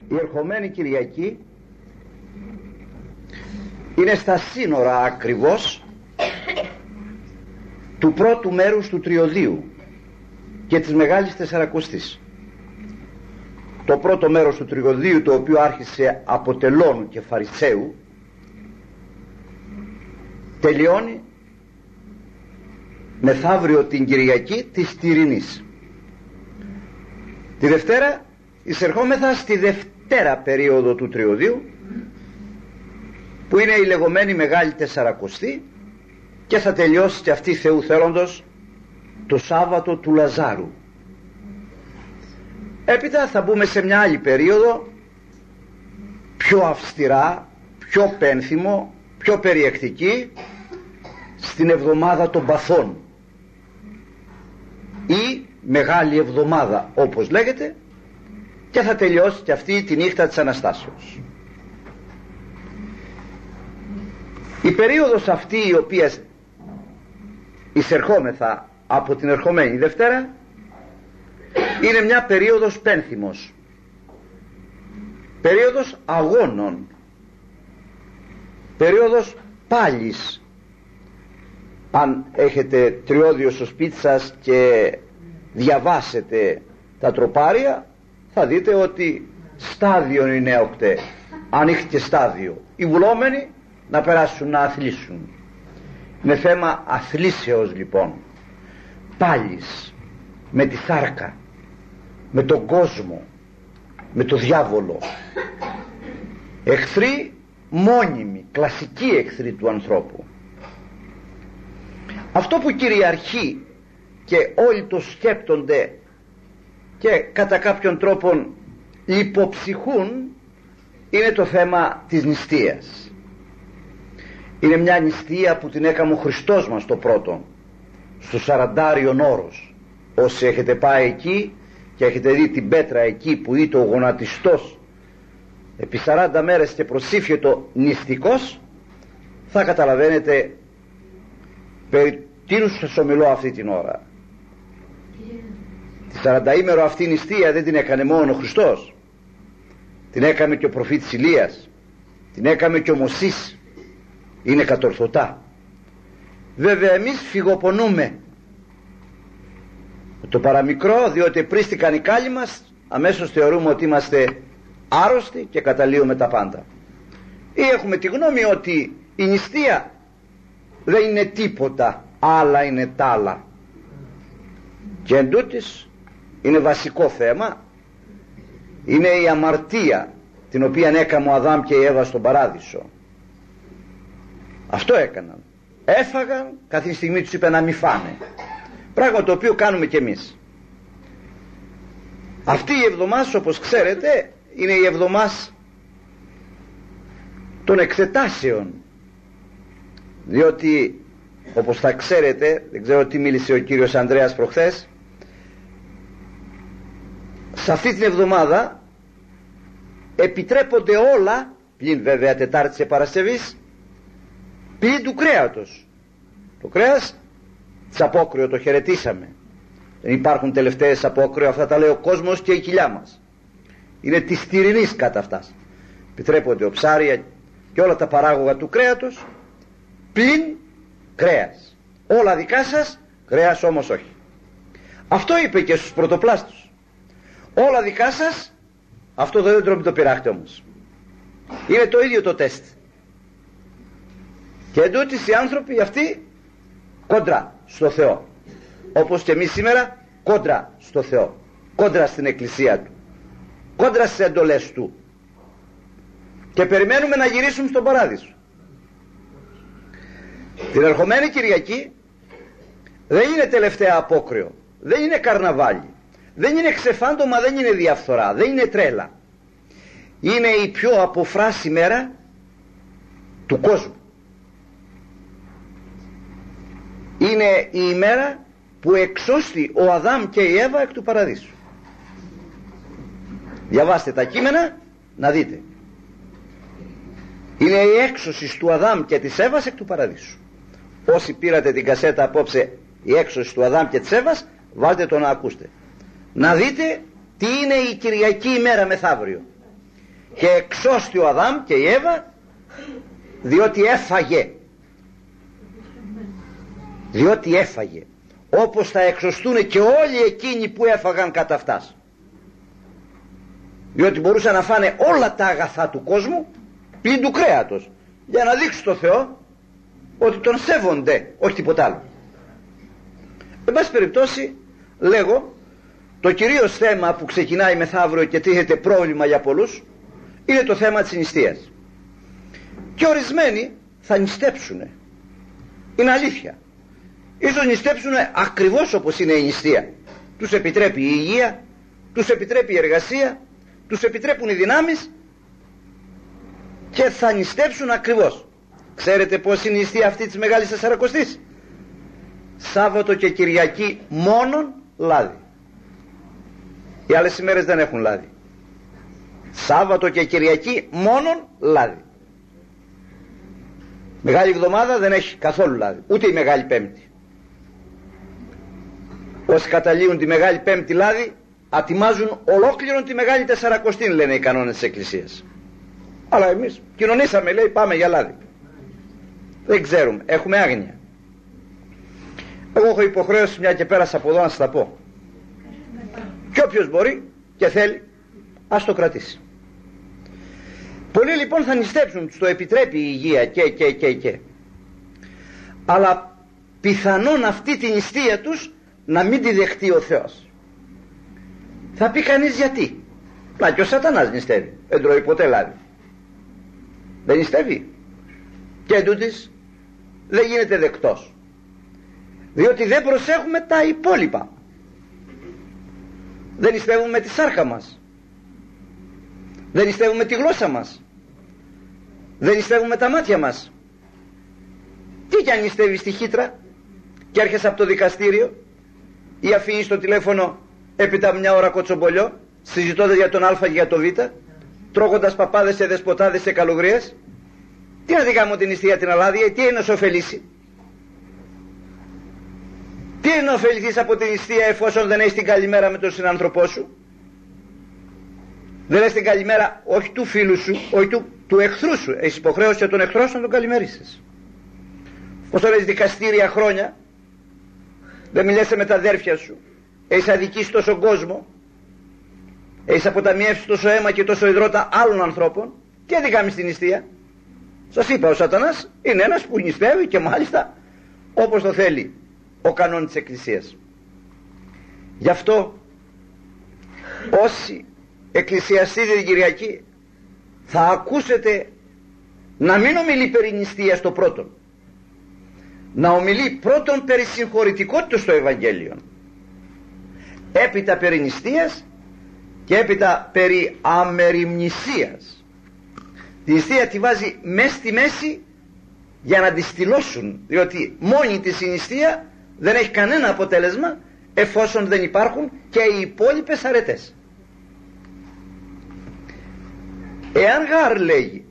Η ερχομένη Κυριακή είναι στα σύνορα ακριβώς του πρώτου μέρους του Τριωδίου και της Μεγάλης Τεσσαρακοστής. Το πρώτο μέρος του Τριωδίου, το οποίο άρχισε από Τελώνου και Φαρισαίου, τελειώνει μεθαύριο την Κυριακή της Τυρινής. Τη Δευτέρα εισερχόμεθα στη δευτέρα περίοδο του Τριωδίου, που είναι η λεγόμενη Μεγάλη Τεσσαρακοστή, και θα τελειώσει και αυτή Θεού θέλοντος το Σάββατο του Λαζάρου. Έπειτα θα μπούμε σε μια άλλη περίοδο, πιο αυστηρά, πιο πένθυμο, πιο περιεκτική, στην εβδομάδα των Παθών ή Μεγάλη Εβδομάδα όπως λέγεται, και θα τελειώσει και αυτή τη νύχτα της Αναστάσεως. Η περίοδος αυτή, η οποία εισερχόμεθα από την ερχομένη Δευτέρα, είναι μια περίοδος πένθυμος, περίοδος αγώνων, περίοδος πάλης. Αν έχετε τριώδιο στο σπίτι σας και διαβάσετε τα τροπάρια, θα δείτε ότι στάδιο είναι έωκτε, αν έχει και στάδιο. Οι βουλόμενοι να περάσουν να αθλήσουν. Είναι θέμα αθλήσεως λοιπόν, πάλης, με τη σάρκα, με τον κόσμο, με το διάβολο. Εχθροί μόνιμοι, κλασικοί εχθροί του ανθρώπου. Αυτό που κυριαρχεί και όλοι το σκέπτονται και κατά κάποιον τρόπο λιποψυχούν, είναι το θέμα της νηστείας. Είναι μια νηστεία που την έκαμε ο Χριστός μας το πρώτο, στο Σαραντάριον Όρος. Όσοι έχετε πάει εκεί και έχετε δει την πέτρα εκεί που ήταν ο γονατιστός επί 40 μέρες και προσήφιετο νηστικός, θα καταλαβαίνετε περί τίνους σας ομιλώ αυτή την ώρα. Τη 40ημερο αυτή νηστεία δεν την έκανε μόνο ο Χριστός, την έκαμε και ο προφήτης Ηλίας, την έκαμε και ο Μωσής. Είναι κατορθωτά. Βέβαια εμείς φυγοπονούμε το παραμικρό, διότι πρίστηκαν οι κάλλοι μας, αμέσως θεωρούμε ότι είμαστε άρρωστοι και καταλύουμε τα πάντα. Ή έχουμε τη γνώμη ότι η νηστεία δεν είναι τίποτα, άλλα είναι τ' άλλα, και εντούτοις είναι βασικό θέμα, είναι η αμαρτία την οποία έκαμε ο Αδάμ και η Εύα στον παράδεισο. Αυτό έκαναν, έφαγαν, κάθε στιγμή τους είπε να μην φάνε, πράγμα το οποίο κάνουμε κι εμείς. Αυτή η εβδομάδα, όπως ξέρετε, είναι η εβδομάδα των εξετάσεων, διότι όπως θα ξέρετε, δεν ξέρω τι μίλησε ο κύριος Ανδρέας προχθές, σε αυτή την εβδομάδα επιτρέπονται όλα, πλην βέβαια Τετάρτης και Παρασκευής, πλην του κρέατος. Το κρέας της απόκριο το χαιρετήσαμε, δεν υπάρχουν τελευταίες απόκριο, αυτά τα λέει ο κόσμος και η κοιλιά μας, είναι της τυρινής κατά αυτάς. Επιτρέπονται οψάρια και όλα τα παράγωγα του κρέατος, πλην κρέας. Όλα δικά σας, κρέας όμως όχι. Αυτό είπε και στους πρωτοπλάστους. Όλα δικά σας, αυτό δεν τρώμε το πειράχτε όμως. Είναι το ίδιο το τεστ. Και εντούτοις οι άνθρωποι αυτοί κόντρα στο Θεό, όπως και εμείς σήμερα κόντρα στο Θεό, κόντρα στην Εκκλησία Του, κόντρα στις εντολές Του, και περιμένουμε να γυρίσουμε στον Παράδεισο. Την ερχομένη Κυριακή δεν είναι τελευταία απόκριο, δεν είναι καρναβάλι, δεν είναι ξεφάντωμα, δεν είναι διαφθορά, δεν είναι τρέλα. Είναι η πιο αποφράση μέρα του κόσμου. Είναι η ημέρα που εξώστη ο Αδάμ και η Εύα εκ του παραδείσου. Διαβάστε τα κείμενα να δείτε. Είναι η έξωση του Αδάμ και της Εύας εκ του παραδείσου. Όσοι πήρατε την κασέτα απόψε η έξωση του Αδάμ και της Εύας, βάλτε το να ακούστε, να δείτε τι είναι η Κυριακή ημέρα μεθαύριο. και εξώστη ο Αδάμ και η Εύα, διότι έφαγε. Διότι έφαγε, όπως θα εξωστούν και όλοι εκείνοι που έφαγαν κατά αυτάς. Διότι μπορούσαν να φάνε όλα τα αγαθά του κόσμου πλην του κρέατος, για να δείξουν στο Θεό ότι τον σέβονται, όχι τίποτα άλλο. Εν πάση περιπτώσει, λέγω, το κυρίως θέμα που ξεκινάει μεθαύριο και τίθεται πρόβλημα για πολλούς είναι το θέμα της νηστείας. Και ορισμένοι θα νηστέψουνε, είναι αλήθεια. Ίσως νηστέψουνε ακριβώς όπως είναι η νηστεία. Τους επιτρέπει η υγεία, τους επιτρέπει η εργασία, τους επιτρέπουν οι δυνάμεις και θα νηστέψουν ακριβώς. Ξέρετε πως είναι η νηστεία αυτή της Μεγάλης Τεσσαρακοστής? Σάββατο και Κυριακή μόνον λάδι. Οι άλλες ημέρες δεν έχουν λάδι. Σάββατο και Κυριακή μόνον λάδι. Μεγάλη Εβδομάδα δεν έχει καθόλου λάδι, ούτε η Μεγάλη Πέμπτη. Όσοι καταλύουν τη Μεγάλη Πέμπτη λάδι, ατιμάζουν ολόκληρον τη Μεγάλη Τεσσαρακοστή, λένε οι κανόνες της Εκκλησίας. Αλλά εμείς κοινωνήσαμε, λέει, πάμε για λάδι. Δεν ξέρουμε, έχουμε άγνοια. Εγώ έχω υποχρέωση, μια και πέρασα από εδώ, να σας τα πω. Και όποιος μπορεί και θέλει, ας το κρατήσει. Πολλοί λοιπόν θα νηστέψουν, τους το επιτρέπει η υγεία και. Αλλά πιθανόν αυτή τη νηστεία τους να μην τη δεχτεί ο Θεός. Θα πει κανείς γιατί? Να, και ο Σατανάς νηστεύει, δεν τρώει ποτέ λάδι. Δεν νηστεύει. Και εντούτοις δεν γίνεται δεκτός. Διότι δεν προσέχουμε τα υπόλοιπα. Δεν νηστεύουμε τη σάρκα μας. Δεν νηστεύουμε τη γλώσσα μας. Δεν νηστεύουμε τα μάτια μας. Τι κι αν νηστεύεις στη χύτρα και έρχεσαι από το δικαστήριο ή αφήνεις το τηλέφωνο έπειτα από μια ώρα κοτσομπολιό, συζητώντας για τον Α και για τον Β, τρώγοντας παπάδες σε δεσποτάδες σε καλογρίες? Τι να δικάμε την νηστεία την αλάδια, τι είναι να σου ωφελήσει? Τι είναι να ωφεληθείς από την νηστεία εφόσον δεν έχεις την καλημέρα με τον συνάνθρωπό σου? Δεν έχεις την καλημέρα όχι του φίλου σου, όχι του εχθρού σου. Έχεις υποχρέωση για τον εχθρό σου να τον καλημερίσεις. Όσο έχεις δικαστήρια χρόνια, δεν μιλέσαι με τα αδέρφια σου, έχεις αδικήσει τόσο κόσμο, έχεις αποταμιεύσει τόσο αίμα και τόσο υδρότα άλλων ανθρώπων, τι αδικάμε στην νηστεία? Σας είπα, ο Σατανάς είναι ένας που νηστεύει και μάλιστα όπως το θέλει ο κανόνας της Εκκλησίας. Γι' αυτό όσοι εκκλησιαστείτε την Κυριακή θα ακούσετε να μην ομιλεί περί νηστείας το πρώτον, να ομιλεί πρώτον περί συγχωρητικότητας στο Ευαγγέλιο, έπειτα περί νηστείας και έπειτα περί αμεριμνησίας. Τη νηστεία τη βάζει μες στη μέση για να τη στυλώσουν, διότι μόνη της η νηστεία δεν έχει κανένα αποτέλεσμα εφόσον δεν υπάρχουν και οι υπόλοιπες αρετές. Εάν γάρ, λέγει,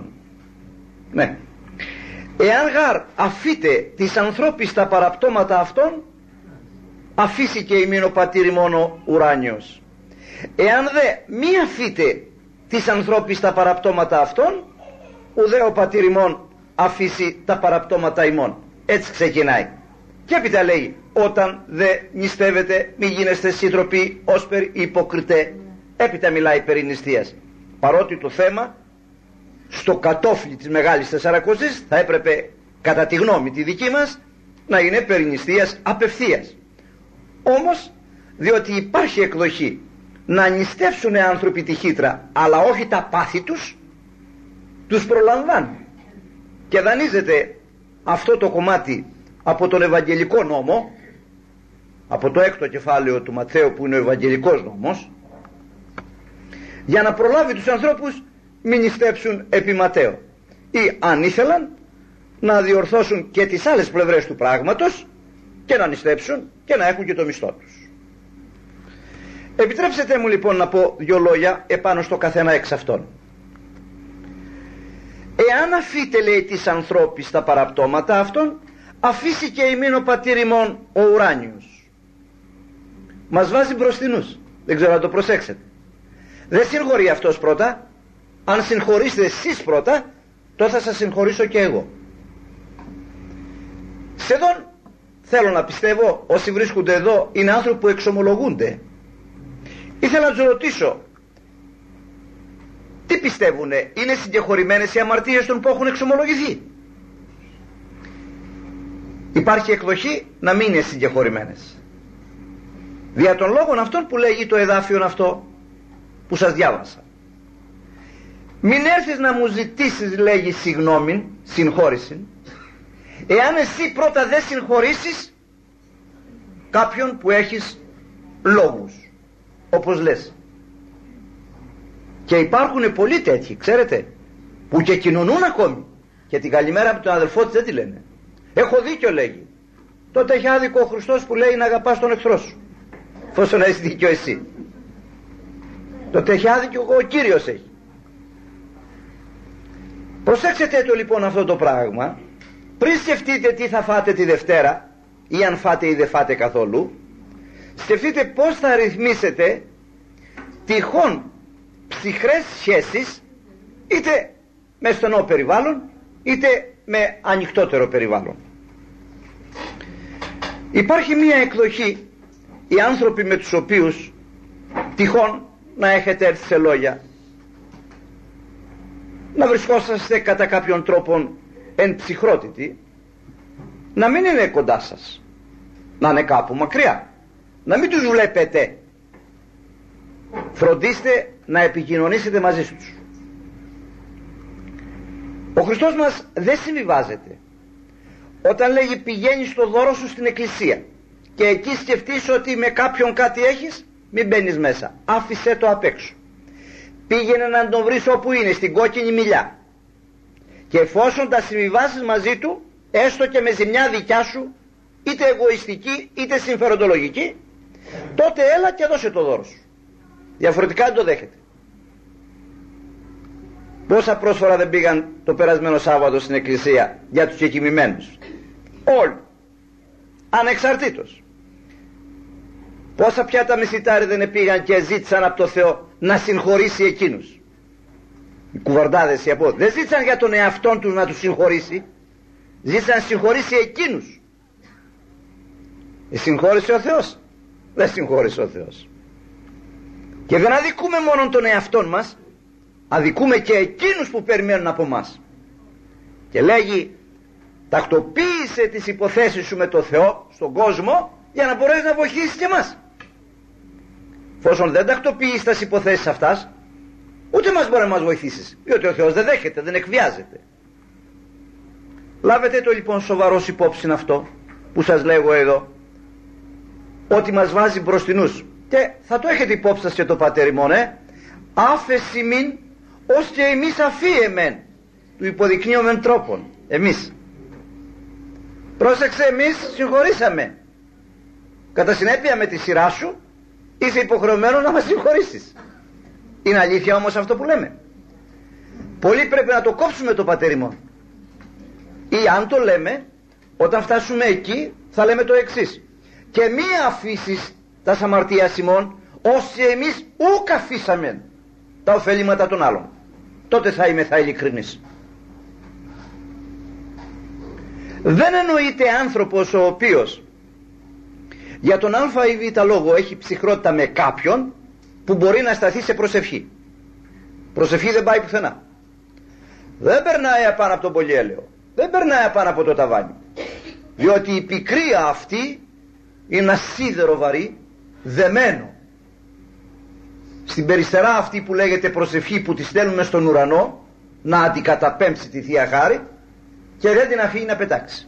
εάν γάρ αφήτε της ανθρώπης τα παραπτώματα αυτών, αφήσει και ημίν ο πατήρ ημών ουράνιος. Εάν δε μη αφήτε της ανθρώπης τα παραπτώματα αυτών, ουδέ ο πατήρ ημών αφήσει τα παραπτώματα ημών. Έτσι ξεκινάει. Και έπειτα λέει, όταν δε νηστεύετε μη γίνεστε σύντροποι όσπερ υποκριτέ. Έπειτα μιλάει περί νηστείας. Παρότι το θέμα στο κατόφλι της Μεγάλης Τεσσαρακοστής θα έπρεπε, κατά τη γνώμη τη δική μας, να είναι περί νηστείας απευθείας. Όμως, διότι υπάρχει εκδοχή να νηστεύσουν άνθρωποι τη χύτρα αλλά όχι τα πάθη τους προλαμβάνει και δανείζεται αυτό το κομμάτι από τον Ευαγγελικό νόμο, από το 6ο κεφάλαιο του Ματθαίου που είναι ο Ευαγγελικός νόμος, για να προλάβει τους ανθρώπους μην νηστέψουν επί Ματθαίου, ή αν ήθελαν να διορθώσουν και τις άλλες πλευρές του πράγματος και να νηστέψουν και να έχουν και το μισθό τους. Επιτρέψτε μου λοιπόν να πω δύο λόγια επάνω στο καθένα εξ αυτών. Εάν αφήτε, λέει, της ανθρώπης τα παραπτώματα αυτών, αφήσει και ημίν ο πατήρ ημών ο ουράνιος. Μας βάζει μπροστινούς, δεν ξέρω να το προσέξετε. Δεν συγχωρεί αυτός πρώτα, αν συγχωρήσετε εσείς πρώτα, τότε θα σας συγχωρήσω και εγώ. Σχεδόν θέλω να πιστεύω όσοι βρίσκονται εδώ είναι άνθρωποι που εξομολογούνται. Ήθελα να τους ρωτήσω, τι πιστεύουνε, είναι συγκεχωρημένες οι αμαρτίες των που έχουν εξομολογηθεί? Υπάρχει εκδοχή να μην είναι συγκεχωρημένες. Δια των λόγων αυτών που λέγει το εδάφιο αυτό που σας διάβασα. Μην έρθεις να μου ζητήσεις, λέγει, συγγνώμη, συγχώρηση, εάν εσύ πρώτα δεν συγχωρήσεις κάποιον που έχεις λόγους, όπως λες. Και υπάρχουν πολλοί τέτοιοι, ξέρετε, που και κοινωνούν ακόμη και την καλημέρα από τον αδελφό της δεν τη λένε. Έχω δίκιο, λέγει. Τότε έχει άδικο ο Χριστός που λέει να αγαπάς τον εχθρό σου, εφόσον έχεις δίκιο εσύ. Τότε έχει άδικο ο Κύριος έχει. Προσέξτε το λοιπόν αυτό το πράγμα. Πριν σκεφτείτε τι θα φάτε τη Δευτέρα, ή αν φάτε ή δεν φάτε καθόλου, σκεφτείτε πώς θα ρυθμίσετε τυχόν ψυχρές σχέσεις, είτε με στενό περιβάλλον είτε με ανοιχτότερο περιβάλλον. Υπάρχει μία εκδοχή, οι άνθρωποι με τους οποίους τυχόν να έχετε έρθει σε λόγια, να βρισκόσαστε κατά κάποιον τρόπο εν ψυχρότητη, να μην είναι κοντά σας, να είναι κάπου μακριά, να μην τους βλέπετε. Φροντίστε να επικοινωνήσετε μαζί τους. Ο Χριστός μας δεν συμβιβάζεται. Όταν λέγει πηγαίνει στο δώρο σου στην εκκλησία και εκεί σκεφτείς ότι με κάποιον κάτι έχεις, μην μπαίνεις μέσα, άφησέ το απ' έξω. Πήγαινε να τον βρεις όπου είναι, στην κόκκινη μιλιά, και εφόσον τα συμβιβάσεις μαζί του, έστω και με ζημιά δικιά σου, είτε εγωιστική είτε συμφεροντολογική, τότε έλα και δώσε το δώρο σου. Διαφορετικά δεν το δέχεται. Πόσα πρόσφορα δεν πήγαν το περασμένο Σάββατο στην εκκλησία για τους κεκοιμημένους? Όλοι, ανεξαρτήτως. Πόσα πιάτα μισητάρι δεν πήγαν και ζήτησαν από το Θεό να συγχωρήσει εκείνους? Οι κουβαρντάδες οι απόδοι δεν ζήτησαν για τον εαυτόν τους να τους συγχωρήσει, ζήτησαν να συγχωρήσει εκείνους. Συγχώρησε ο Θεός? Δεν συγχώρησε ο Θεός. Και δεν αδικούμε μόνο τον εαυτόν μας, αδικούμε και εκείνους που περιμένουν από μας. Και λέγει, τακτοποίησε τις υποθέσεις σου με το Θεό στον κόσμο για να μπορέσεις να βοηθήσεις και εμάς. Εφόσον δεν τακτοποιήσεις τις υποθέσεις αυτάς, ούτε μας μπορεί να μας βοηθήσεις, διότι ο Θεός δεν δέχεται, δεν εκβιάζεται. Λάβετε το λοιπόν σοβαρός υπόψη αυτό που σας λέγω εδώ, ότι μας βάζει μπροστινούς. Και θα το έχετε υπόψη σας και το πατέρ ημών, άφεση μην ως και εμείς αφίεμεν, του υποδεικνύομεν τρόπον. Εμείς, πρόσεξε, εμείς συγχωρήσαμε. Κατά συνέπεια με τη σειρά σου είσαι υποχρεωμένος να μας συγχωρήσεις. Είναι αλήθεια όμως αυτό που λέμε? Πολλοί πρέπει να το κόψουμε το πατέρ ημών. Ή αν το λέμε, όταν φτάσουμε εκεί θα λέμε το εξής: και μη αφήσεις τα αμαρτίας ημών όσοι εμείς ουκ αφήσαμεν τα ωφελήματα των άλλων. Τότε θα είμαι ειλικρινής. Δεν εννοείται άνθρωπος ο οποίος για τον α ή β λόγο έχει ψυχρότητα με κάποιον που μπορεί να σταθεί σε προσευχή. Προσευχή δεν πάει πουθενά. Δεν περνάει απάνω από τον πολυέλαιο, δεν περνάει απάνω από το ταβάνι, διότι η πικρία αυτή είναι ένα σίδερο βαρύ δεμένο στην περιστερά αυτή που λέγεται προσευχή, που τη στέλνουμε στον ουρανό να αντικαταπέμψει τη Θεία Χάρη και δεν την αφήνει να πετάξει.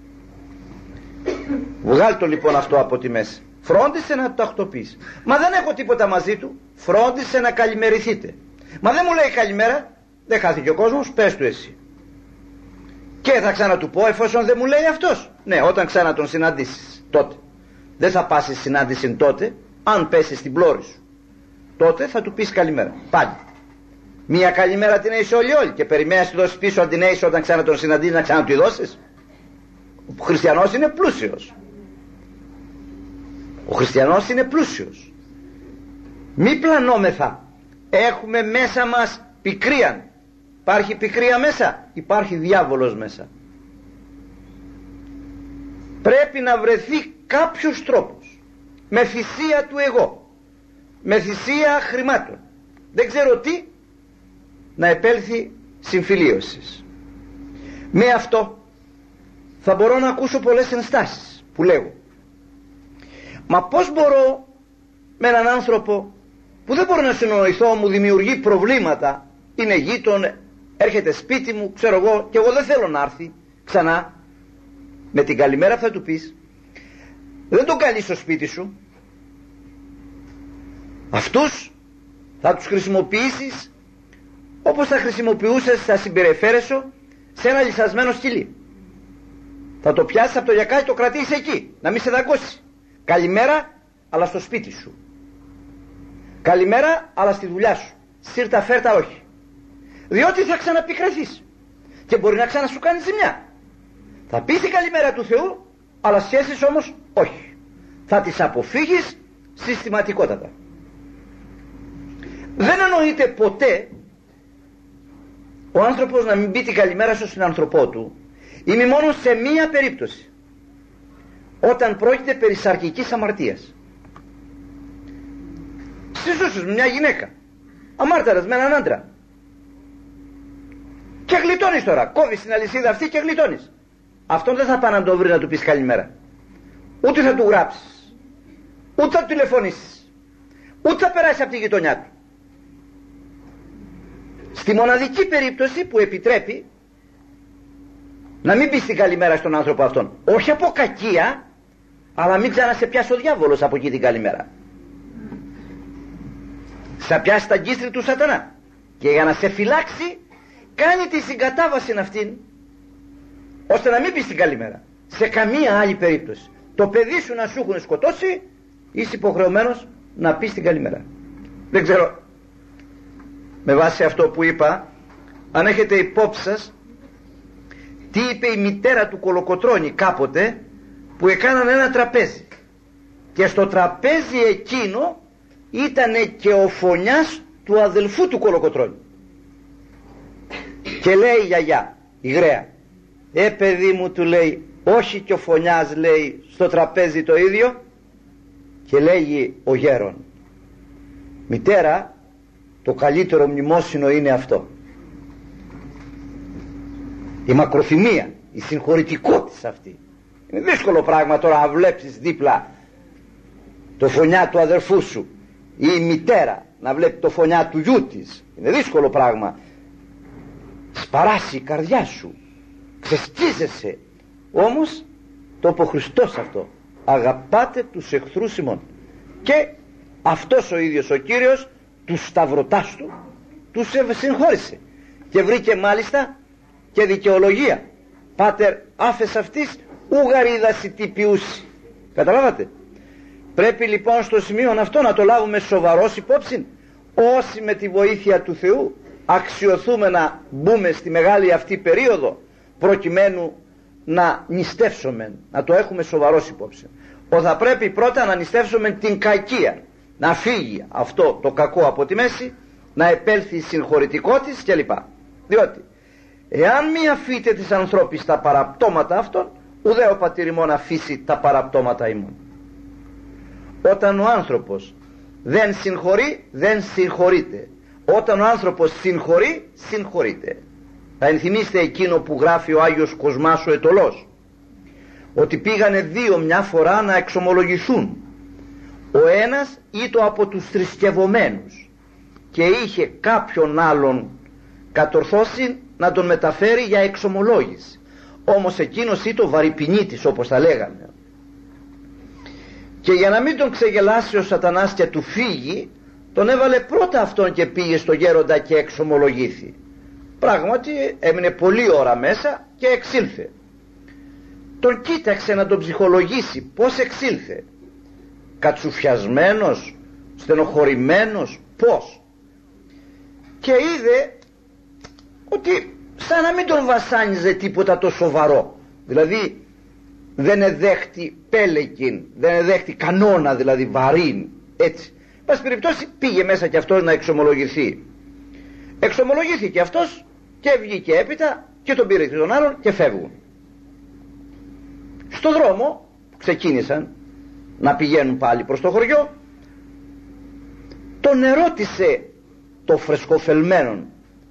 Βγάλ' το λοιπόν αυτό από τη μέση. Φρόντισε να το τακτοποιήσει. Μα δεν έχω τίποτα μαζί του. Φρόντισε να καλημερηθείτε. Μα δεν μου λέει καλημέρα, δεν χάθηκε ο κόσμος, πες του εσύ. Και θα ξανατού πω εφόσον δεν μου λέει αυτός. Ναι, όταν ξανά τον συναντήσεις τότε. Δεν θα πας στη συνάντηση τότε, αν πέσεις στην πλώρη σου. Τότε θα του πεις καλημέρα. Πάλι. Μια καλημέρα την έχεις όλοι και περιμένεις να του δώσεις πίσω αν την έχεις όταν ξανά τον συναντήσεις να ξανά του δώσεις. Ο χριστιανός είναι πλούσιος. Ο χριστιανός είναι πλούσιος. Μη πλανόμεθα. Έχουμε μέσα μας πικρίαν. Υπάρχει πικρία μέσα, υπάρχει διάβολος μέσα. Πρέπει να βρεθεί κάποιος τρόπος, με θυσία του εγώ, με θυσία χρημάτων, δεν ξέρω τι, να επέλθει συμφιλίωσης. Με αυτό θα μπορώ να ακούσω πολλές ενστάσεις που λέγω, μα πώς μπορώ με έναν άνθρωπο που δεν μπορώ να συνοηθώ, μου δημιουργεί προβλήματα, είναι γείτον, έρχεται σπίτι μου, ξέρω εγώ, και εγώ δεν θέλω να έρθει ξανά. Με την καλημέρα θα του πεις, δεν τον καλείς στο σπίτι σου, αυτούς θα τους χρησιμοποιήσεις όπως θα χρησιμοποιούσες, θα συμπεριφέρεσαι σε ένα λυσασμένο σκυλί. Θα το πιάσεις από το γιακάκι, το κρατήσεις εκεί, να μην σε δαγκώσει. Καλημέρα, αλλά στο σπίτι σου. Καλημέρα, αλλά στη δουλειά σου. Σύρτα φέρτα όχι. Διότι θα ξαναπικραθείς και μπορεί να ξανασου κάνει ζημιά. Θα πεις την καλημέρα του Θεού, αλλά σχέσεις όμως όχι. Θα τις αποφύγεις συστηματικότατα. Δεν εννοείται ποτέ ο άνθρωπος να μην πει την καλημέρα στον συνανθρωπό του. Είναι μόνο σε μία περίπτωση, όταν πρόκειται περί σαρκικής αμαρτίας. Συζούσες με μια γυναίκα, αμάρταρας με έναν άντρα, και γλιτώνεις τώρα, κόβεις την αλυσίδα αυτή και γλιτώνεις. Αυτόν δεν θα πάει να το βρει να του πεις καλημέρα, ούτε θα του γράψεις, ούτε θα του τηλεφωνήσεις, ούτε θα περάσει από τη γειτονιά του. Στη μοναδική περίπτωση που επιτρέπει να μην πεις την καλημέρα στον άνθρωπο αυτόν, όχι από κακία, αλλά μην ξανασε πιάσει ο διάβολος από εκεί την καλημέρα. Θα πιάσει τα γκίστρι του σατανά, και για να σε φυλάξει κάνει τη συγκατάβαση αυτήν, ώστε να μην πεις την καλημέρα σε καμία άλλη περίπτωση. Το παιδί σου να σου έχουν σκοτώσει, είσαι υποχρεωμένος να πεις την καλημέρα. Δεν ξέρω, με βάση αυτό που είπα, αν έχετε υπόψη σας τι είπε η μητέρα του Κολοκοτρώνη κάποτε, που έκαναν ένα τραπέζι, και στο τραπέζι εκείνο ήτανε και ο φωνιάς του αδελφού του Κολοκοτρώνη. Και λέει η γιαγιά, η Γραία, παιδί μου, του λέει, όχι και ο φωνιάς, λέει, στο τραπέζι το ίδιο. Και λέγει ο γέρον, μητέρα, το καλύτερο μνημόσυνο είναι αυτό, η μακροθυμία, η συγχωρητικότητα αυτή. Είναι δύσκολο πράγμα τώρα να βλέπεις δίπλα το φωνιά του αδερφού σου, ή η μητέρα να βλέπει το φωνιά του γιού της. Είναι δύσκολο πράγμα, σπαράσει η καρδιά σου, ξεσκίζεσαι. Όμως το είπε ο Χριστός αυτό, αγαπάτε τους εχθρούς ημών. Και αυτός ο ίδιος ο Κύριος τους σταυρωτάς του τους συγχώρησε, και βρήκε μάλιστα και δικαιολογία. Πάτερ άφες αυτής ουγαρίδαση τι ποιούσι. Καταλάβατε? Πρέπει λοιπόν στο σημείο αυτό να το λάβουμε σοβαρός υπόψη, όσοι με τη βοήθεια του Θεού αξιοθούμε να μπούμε στη μεγάλη αυτή περίοδο, προκειμένου να νηστεύσουμε, να το έχουμε σοβαρός υπόψη. Θα πρέπει πρώτα να νηστεύσουμε την κακία, να φύγει αυτό το κακό από τη μέση, να επέλθει η συγχωρητικότης κλπ. Διότι εάν μη αφήτε της ανθρώπης τα παραπτώματα αυτών, ουδέ ο πατήρ ημών αφήσει τα παραπτώματα ημών. Όταν ο άνθρωπος δεν συγχωρεί, δεν συγχωρείται. Όταν ο άνθρωπος συγχωρεί, συγχωρείται. Θα ενθυμίστε εκείνο που γράφει ο Άγιος Κοσμάς ο Ετωλός, ότι πήγανε δύο μια φορά να εξομολογηθούν. Ο ένας ήτο από τους θρησκευομένους και είχε κάποιον άλλον κατορθώσει να τον μεταφέρει για εξομολόγηση. Όμως εκείνος ήτο βαρυπινίτης, όπως τα λέγανε. Και για να μην τον ξεγελάσει ο σατανάς και του φύγει, τον έβαλε πρώτα αυτόν και πήγε στο γέροντα και εξομολογήθη. Πράγματι έμεινε πολλή ώρα μέσα και εξήλθε. Τον κοίταξε να τον ψυχολογήσει πως εξήλθε. Κατσουφιασμένος, στενοχωρημένος, πως. Και είδε ότι σαν να μην τον βασάνιζε τίποτα το σοβαρό. Δηλαδή δεν εδέχτη πέλεκιν, δεν εδέχτη κανόνα, δηλαδή βαρύν, έτσι. Πας περιπτώσει πήγε μέσα και αυτός να εξομολογηθεί. Εξομολογήθηκε αυτός και βγήκε έπειτα και τον πήρε και τον άλλον και φεύγουν. Στο δρόμο ξεκίνησαν να πηγαίνουν πάλι προς το χωριό, τον ερώτησε το φρεσκοφελμένον,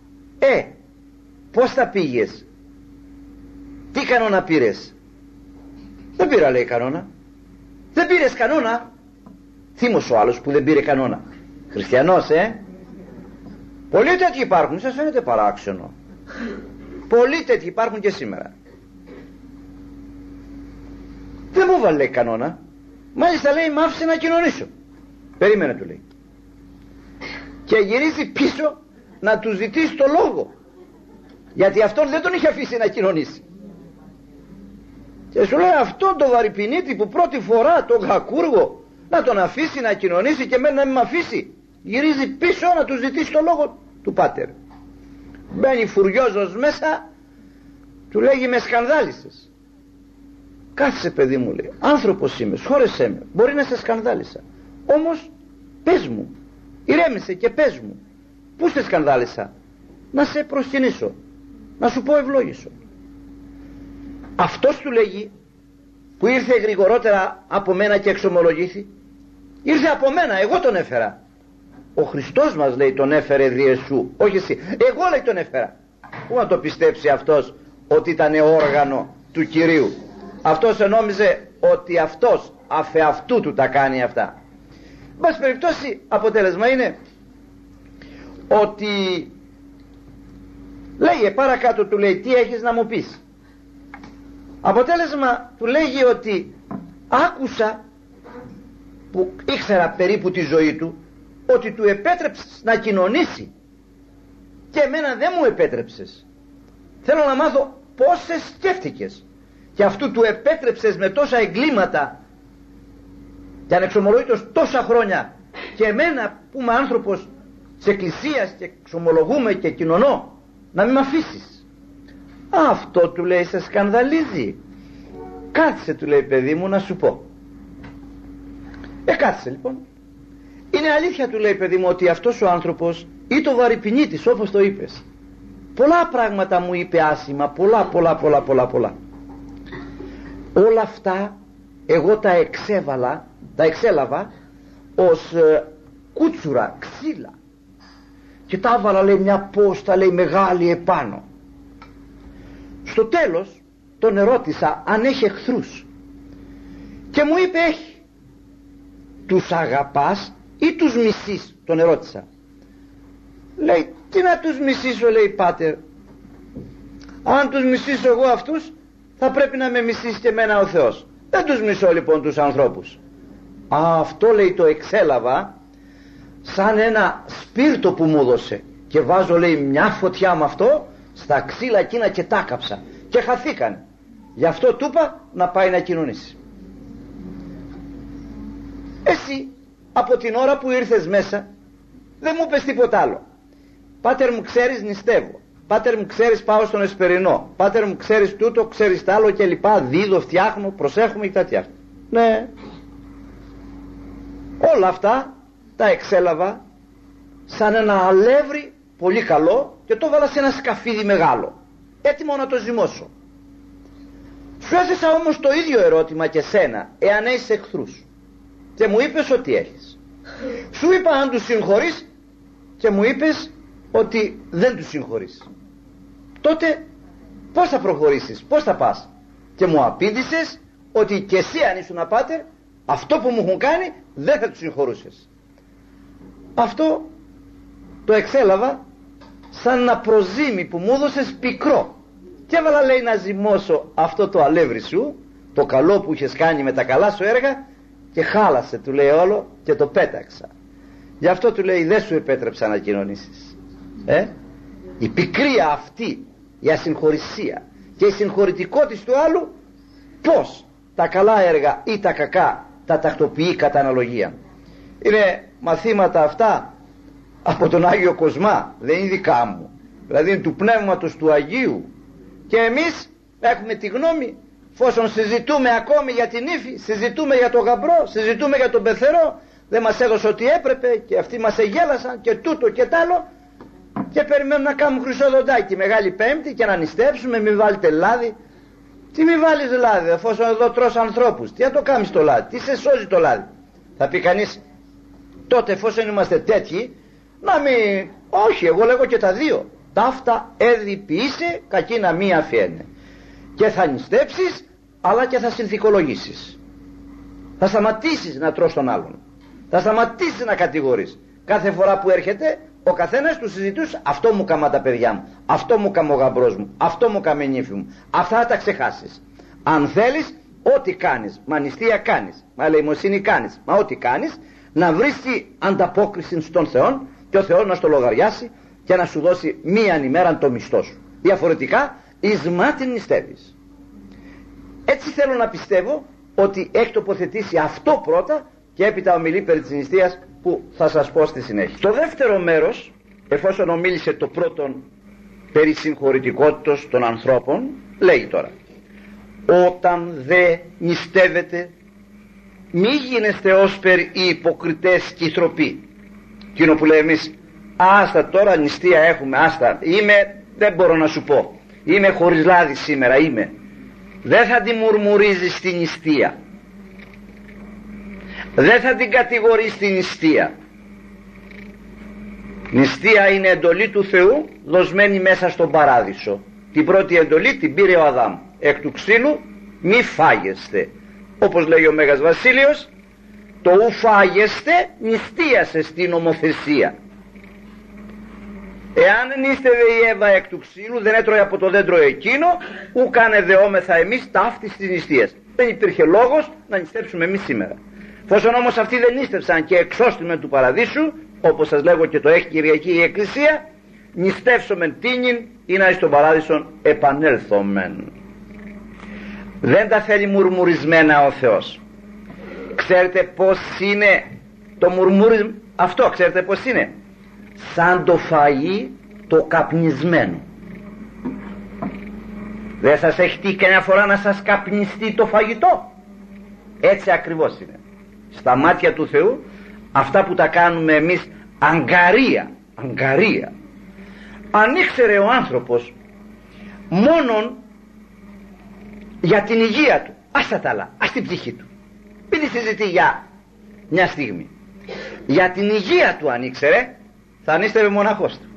πως θα πήγες, τι κανόνα πήρες? Δεν πήρα, λέει, κανόνα. Δεν πήρες κανόνα? Θύμος ο άλλος που δεν πήρε κανόνα. Χριστιανός, πολλοί τέτοιοι υπάρχουν, σας φαίνεται παράξενο? Πολλοί τέτοιοι υπάρχουν και σήμερα. Δεν μου βάλε, λέει, κανόνα. Μάλιστα, λέει, μ' άφησε να κοινωνήσω. Περίμενε, του λέει. Και γυρίζει πίσω να του ζητήσει το λόγο, γιατί αυτόν δεν τον είχε αφήσει να κοινωνήσει. Και σου λέει, αυτόν τον βαρυπινίτη που πρώτη φορά τον κακούργο να τον αφήσει να κοινωνήσει και εμένα να μην με αφήσει, γυρίζει πίσω να του ζητήσει το λόγο του πάτερ. Μπαίνει φουριόζος μέσα, του λέγει, με σκανδάλισες. Κάθισε, παιδί μου, λέει, άνθρωπος είμαι, σχόρεσέ με, μπορεί να σε σκανδάλισα, όμως πες μου, ηρέμησε και πες μου, πού σε σκανδάλισα, να σε προσκυνήσω, να σου πω ευλόγησο. Αυτός, του λέγει, που ήρθε γρηγορότερα από μένα και εξομολογήθη, ήρθε από μένα, εγώ τον έφερα. Ο Χριστός μας, λέει, τον έφερε δι' εσού, όχι εσύ. Εγώ, λέει, τον έφερα. Πού να το πιστέψει αυτός ότι ήταν όργανο του Κυρίου? Αυτός νόμιζε ότι αυτός αφεαυτού του τα κάνει αυτά. Μπας περιπτώσει, αποτέλεσμα είναι ότι λέγε παρακάτω, του λέει, τι έχεις να μου πεις? Αποτέλεσμα, του λέγει ότι άκουσα, που ήξερα περίπου τη ζωή του, ότι του επέτρεψες να κοινωνήσει και εμένα δεν μου επέτρεψες. Θέλω να μάθω πόσες σκέφτηκες και αυτού του επέτρεψες με τόσα εγκλήματα και ανεξομολογήτως τόσα χρόνια, και εμένα που είμαι άνθρωπος της εκκλησίας και εξομολογούμε και κοινωνώ, να μην με αφήσεις? Αυτό, του λέει, σε σκανδαλίζει? Κάθισε, του λέει, παιδί μου, να σου πω. Κάθισε λοιπόν. Είναι αλήθεια, του λέει, παιδί μου, ότι αυτός ο άνθρωπος ή το βαρυπινίτης, όπως το είπες, πολλά πράγματα μου είπε άσημα, πολλά. Όλα αυτά εγώ τα εξέλαβα ως κούτσουρα, ξύλα, και τα έβαλα, λέει, μια πόστα, λέει, μεγάλη επάνω. Στο τέλος τον ερώτησα αν έχει εχθρούς και μου είπε, έχει. Τους αγαπάς ή τους μισείς? Τον ερώτησα. Λέει, τι να τους μισήσω, λέει, πάτερ? Αν τους μισήσω εγώ αυτούς, θα πρέπει να με μισήσει και εμένα ο Θεός. Δεν τους μισώ λοιπόν τους ανθρώπους. Αυτό, λέει, το εξέλαβα σαν ένα σπίρτο που μου έδωσε, και βάζω, λέει, μια φωτιά με αυτό στα ξύλα εκείνα και τα κάψα και χαθήκαν. Γι' αυτό του είπα να πάει να κοινωνήσει. Εσύ από την ώρα που ήρθες μέσα δεν μου πες τίποτα άλλο. Πάτερ μου, ξέρεις, νηστεύω. Πάτερ μου, ξέρεις, πάω στον Εσπερινό. Πάτερ μου, ξέρεις τούτο, ξέρεις τ' άλλο και λοιπά. Δίδω, φτιάχνω, προσέχουμε και τέτοια. Ναι, όλα αυτά τα εξέλαβα σαν ένα αλεύρι πολύ καλό και το βάλα σε ένα σκαφίδι μεγάλο, έτοιμο να το ζυμώσω. Σου έθεσα όμως το ίδιο ερώτημα και σένα, εάν έχεις εχθρούς, και μου είπες ότι έχεις. Σου είπα αν τους συγχωρείς και μου είπες ότι δεν τους συγχωρείς. Τότε πώς θα προχωρήσεις, πώς θα πας? Και μου απήντησες ότι και εσύ, αν ήσουν πάτερ, αυτό που μου έχουν κάνει δεν θα τους συγχωρούσες. Αυτό το εξέλαβα σαν ένα προζύμι που μου έδωσες πικρό, και έβαλα, λέει, να ζυμώσω αυτό το αλεύρι σου, το καλό που είχες κάνει με τα καλά σου έργα, και χάλασε, του λέει, όλο και το πέταξα. Γι' αυτό, του λέει, δεν σου επέτρεψα να κοινωνήσεις. Η πικρία αυτή, η ασυγχωρησία και η συγχωρητικότητα του άλλου, πως τα καλά έργα ή τα κακά τα τακτοποιεί κατά αναλογία. Είναι μαθήματα αυτά από τον Άγιο Κοσμά, δεν είναι δικά μου, δηλαδή είναι του Πνεύματος του Αγίου, και εμείς έχουμε τη γνώμη, εφόσον συζητούμε ακόμη για την ύφη, συζητούμε για τον γαμπρό, συζητούμε για τον πεθερό, δεν μας έδωσε ό,τι έπρεπε και αυτοί μας εγέλασαν και τούτο και τ' άλλο, και περιμένουν να κάνουν χρυσοδοντάκι Μεγάλη Πέμπτη και να νηστεύσουμε, μην βάλετε λάδι. Τι μη βάλεις λάδι, εφόσον εδώ τρως ανθρώπους, τι θα το κάνεις το λάδι, τι σε σώζει το λάδι? Θα πει κανείς, τότε εφόσον είμαστε τέτοιοι, να μην, όχι, εγώ λέγω και τα δύο. Ταύτα έδιποιείσαι, κακή να μη αφιένε. Και θα νηστέψεις, αλλά και θα συνθηκολογήσεις. Θα σταματήσεις να τρως τον άλλον. Θα σταματήσεις να κατηγορείς. Κάθε φορά που έρχεται, ο καθένας του συζητούσε, αυτό μου κάμα τα παιδιά μου, αυτό μου κάμα ο γαμπρός μου, αυτό μου κάμα η νύφη μου. Αυτά θα τα ξεχάσεις. Αν θέλεις, ό,τι κάνεις, μα νηστεία κάνεις, μα ελεημοσύνη κάνεις, μα ό,τι κάνεις, να βρεις ανταπόκριση στον Θεό και ο Θεός να στο λογαριάσει και να σου δώσει μίαν ημέραν το μισθό σου. Διαφορετικά, εις μάτιν νηστεύεις. Έτσι θέλω να πιστεύω ότι έχει τοποθετήσει αυτό πρώτα και έπειτα ομιλεί περί της νηστείας που θα σας πω στη συνέχεια. Το δεύτερο μέρος, εφόσον ομίλησε το πρώτον περί συγχωρητικότητος των ανθρώπων, λέει τώρα: όταν δε νηστεύετε, μη γίνεστε όσπερ οι υποκριτές και οι θροποί. Εκείνο που λέει εμείς, άστα τώρα νηστεία έχουμε, άστα, δεν μπορώ να σου πω, είμαι χωρίς λάδι σήμερα, δεν θα τη μουρμουρίζεις στην νηστεία, δεν θα την κατηγορείς στην νηστεία. Νηστεία είναι εντολή του Θεού δοσμένη μέσα στον παράδεισο. Την πρώτη εντολή την πήρε ο Αδάμ, εκ του ξύλου μη φάγεστε. Όπως λέει ο Μέγας Βασίλειος, το ου φάγεστε νηστείασε στην νομοθεσία. Εάν νήστευε η Εύα εκ του ξύλου, δεν έτρωε από το δέντρο εκείνο, ου κάνε δεόμεθα εμείς ταύτης της νηστείας. Δεν υπήρχε λόγος να νηστέψουμε εμείς σήμερα. Φόσον όμως αυτοί δεν νήστευσαν και εξώστημεν του παραδείσου, όπως σας λέγω και το έχει Κυριακή η Εκκλησία, νηστεύσομεν τίνιν ή να εις τον παράδεισον επανέλθομεν. Δεν τα θέλει μουρμουρισμένα ο Θεός. Ξέρετε πως είναι το μουρμούρισμα αυτό, ξέρετε πως είναι? Σαν το φαΐ το καπνισμένο. Δεν σας έχει τύχει κανένα φορά να σας καπνιστεί το φαγητό? Έτσι ακριβώς είναι. Στα μάτια του Θεού αυτά που τα κάνουμε εμείς αγκαρία. Αν ήξερε ο άνθρωπος μόνον για την υγεία του, άστα τα άλλα, ας την ψυχή του, μην συζητεί για μια στιγμή, για την υγεία του αν ήξερε, θα νήστευε μοναχός του,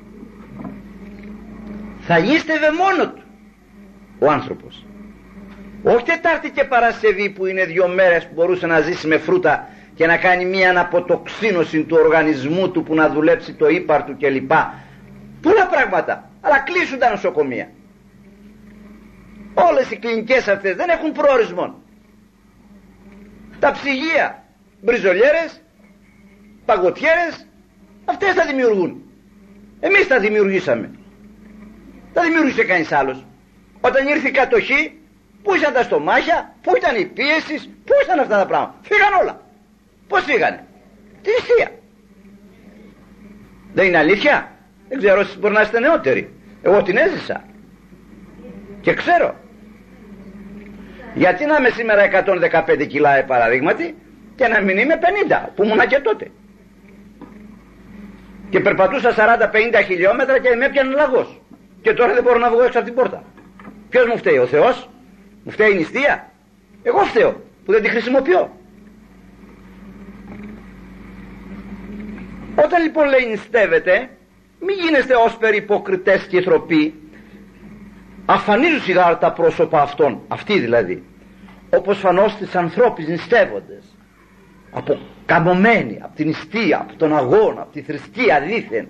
θα νήστευε μόνο του ο άνθρωπος. Όχι Τετάρτη και Παρασκευή που είναι 2 μέρες που μπορούσε να ζήσει με φρούτα και να κάνει μια αναποτοξίνωση του οργανισμού του που να δουλέψει το ύπαρ του κλπ. Πολλά πράγματα, αλλά κλείσουν τα νοσοκομεία. Όλες οι κλινικές αυτές δεν έχουν προορισμό. Τα ψυγεία, μπριζολιέρες, παγωτιέρες, αυτές τα δημιουργούν. Εμείς τα δημιουργήσαμε. Τα δημιούργησε κανείς άλλος. Όταν ήρθε η κατοχή, πού ήταν τα στομάχια, πού ήταν οι πίεσεις, πού ήταν αυτά τα πράγματα? Φύγαν όλα. Πώς φύγανε? Τη νηστεία. Δεν είναι αλήθεια? Δεν ξέρω, εσείς μπορεί να είστε νεότεροι. Εγώ την έζησα και ξέρω. Γιατί να είμαι σήμερα 115 κιλά παραδείγματι και να μην είμαι 50 που ήμουνα και τότε, και περπατούσα 40-50 χιλιόμετρα και με έπιανε λαγός και τώρα δεν μπορώ να βγω έξω από την πόρτα. Ποιος μου φταίει? Ο Θεός? Μου φταίει η νηστεία? Εγώ φταίω που δεν τη χρησιμοποιώ. Όταν λοιπόν λέει νηστεύετε, μην γίνεστε όσπερ υποκριτές και θροποί. Αφανίζουν σιγά τα πρόσωπα αυτών, αυτοί δηλαδή, όπως φανώς τις ανθρώπους νηστεύοντες, αποκαμωμένοι από την νηστεία, από τον αγώνα, από τη θρησκεία δήθεν.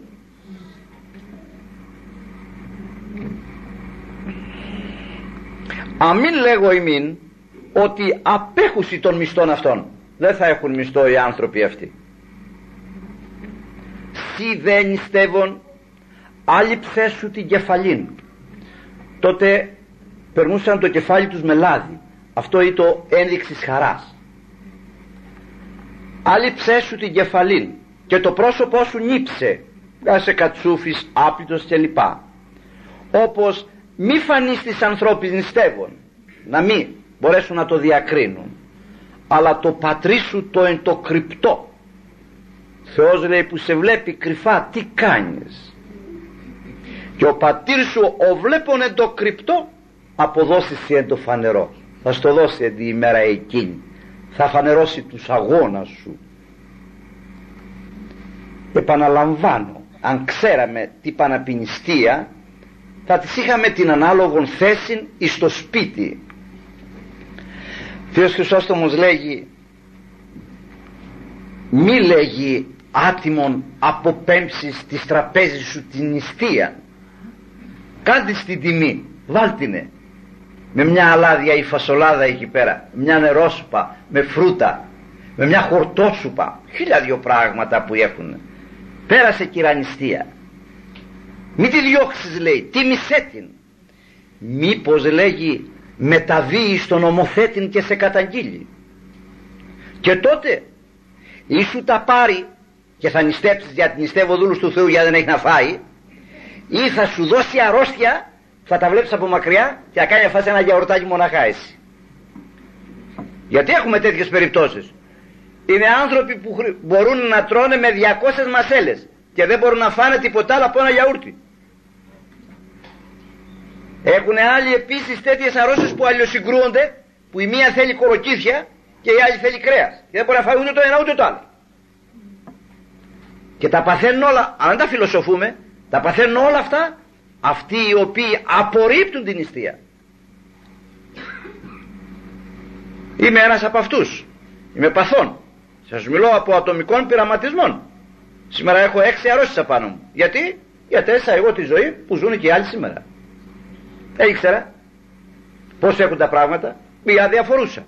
Αμήν λέγω ημίν ότι απέχουσι των μισθών αυτών. Δεν θα έχουν μισθό οι άνθρωποι αυτοί. Σι δεν νηστεύων, άλυψέ σου την κεφαλήν. Τότε περνούσαν το κεφάλι τους με λάδι. Αυτό είναι το ένδειξης χαράς. Άλυψέ σου την κεφαλήν και το πρόσωπό σου νύψε, άσε κατσούφις, άπλητος κλπ. Όπως μη φανείς τις ανθρώπους νηστεύων, να μην μπορέσουν να το διακρίνουν, αλλά το πατρί σου το εν το κρυπτό. Θεός λέει που σε βλέπει κρυφά τι κάνεις. και ο πατήρ σου ο βλέπονε το κρυπτό αποδώσεις εν το φανερό. Θα στο δώσει την ημέρα εκείνη, θα φανερώσει τους αγώνας σου. Επαναλαμβάνω, αν ξέραμε τι παναπινιστία θα τις είχαμε την ανάλογον θέση εις το σπίτι. Θεός Χρυσόστομος λέγει, μη λέγει άτιμον αποπέμψεις της τραπέζης σου την νηστεία, κάντε την τιμή, βάλτινε με μια αλάδια ή φασολάδα εκεί πέρα, μια νερόσουπα με φρούτα, με μια χορτόσουπα, χίλια δυο πράγματα που έχουν. Πέρασε κυρανιστία, μη τη διώξεις, λέει, τίμησέ την. Μήπως, λέγει, μεταβεί στον νομοθέτην και σε καταγγείλει, και τότε ή σου τα πάρει και θα νηστέψεις, γιατί νηστεύω δούλους του Θεού γιατί δεν έχει να φάει, ή θα σου δώσει αρρώστια, θα τα βλέπεις από μακριά και θα κάνει φάση ένα γιαουρτάκι μοναχά εσύ. Γιατί έχουμε τέτοιες περιπτώσεις. Είναι άνθρωποι που μπορούν να τρώνε με 200 μασέλες και δεν μπορούν να φάνε τίποτα άλλο από ένα γιαούρτι. Έχουν άλλοι επίσης τέτοιες αρρώστιες που αλλιοσυγκρούονται, που η μία θέλει κοροκύθια και η άλλη θέλει κρέας και δεν μπορεί να φάει ούτε το ένα ούτε το άλλο. Και τα παθαίνουν όλα, αν τα φιλοσοφούμε, τα παθαίνουν όλα αυτά αυτοί οι οποίοι απορρίπτουν την νηστεία. Είμαι ένας από αυτούς, είμαι παθών, σας μιλώ από ατομικών πειραματισμών. Σήμερα έχω 6 αρρώστιες απάνω μου. Γιατί έζησα εγώ τη ζωή που ζουν και οι άλλοι σήμερα. Δεν ήξερα πως έχουν τα πράγματα, ή αδιαφορούσα.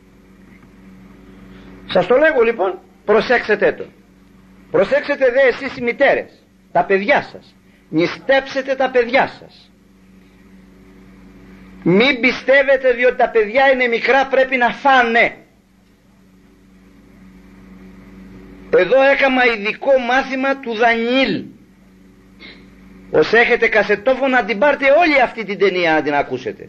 Σας το λέγω λοιπόν, προσέξετε το. Προσέξετε δε εσείς οι μητέρες, τα παιδιά σας, νηστέψετε τα παιδιά σας. Μην πιστεύετε διότι τα παιδιά είναι μικρά πρέπει να φάνε. Εδώ έκαμα ειδικό μάθημα του Δανιήλ. Ως έχετε κασετόφωνο να την πάρτε όλη αυτή την ταινία να την ακούσετε.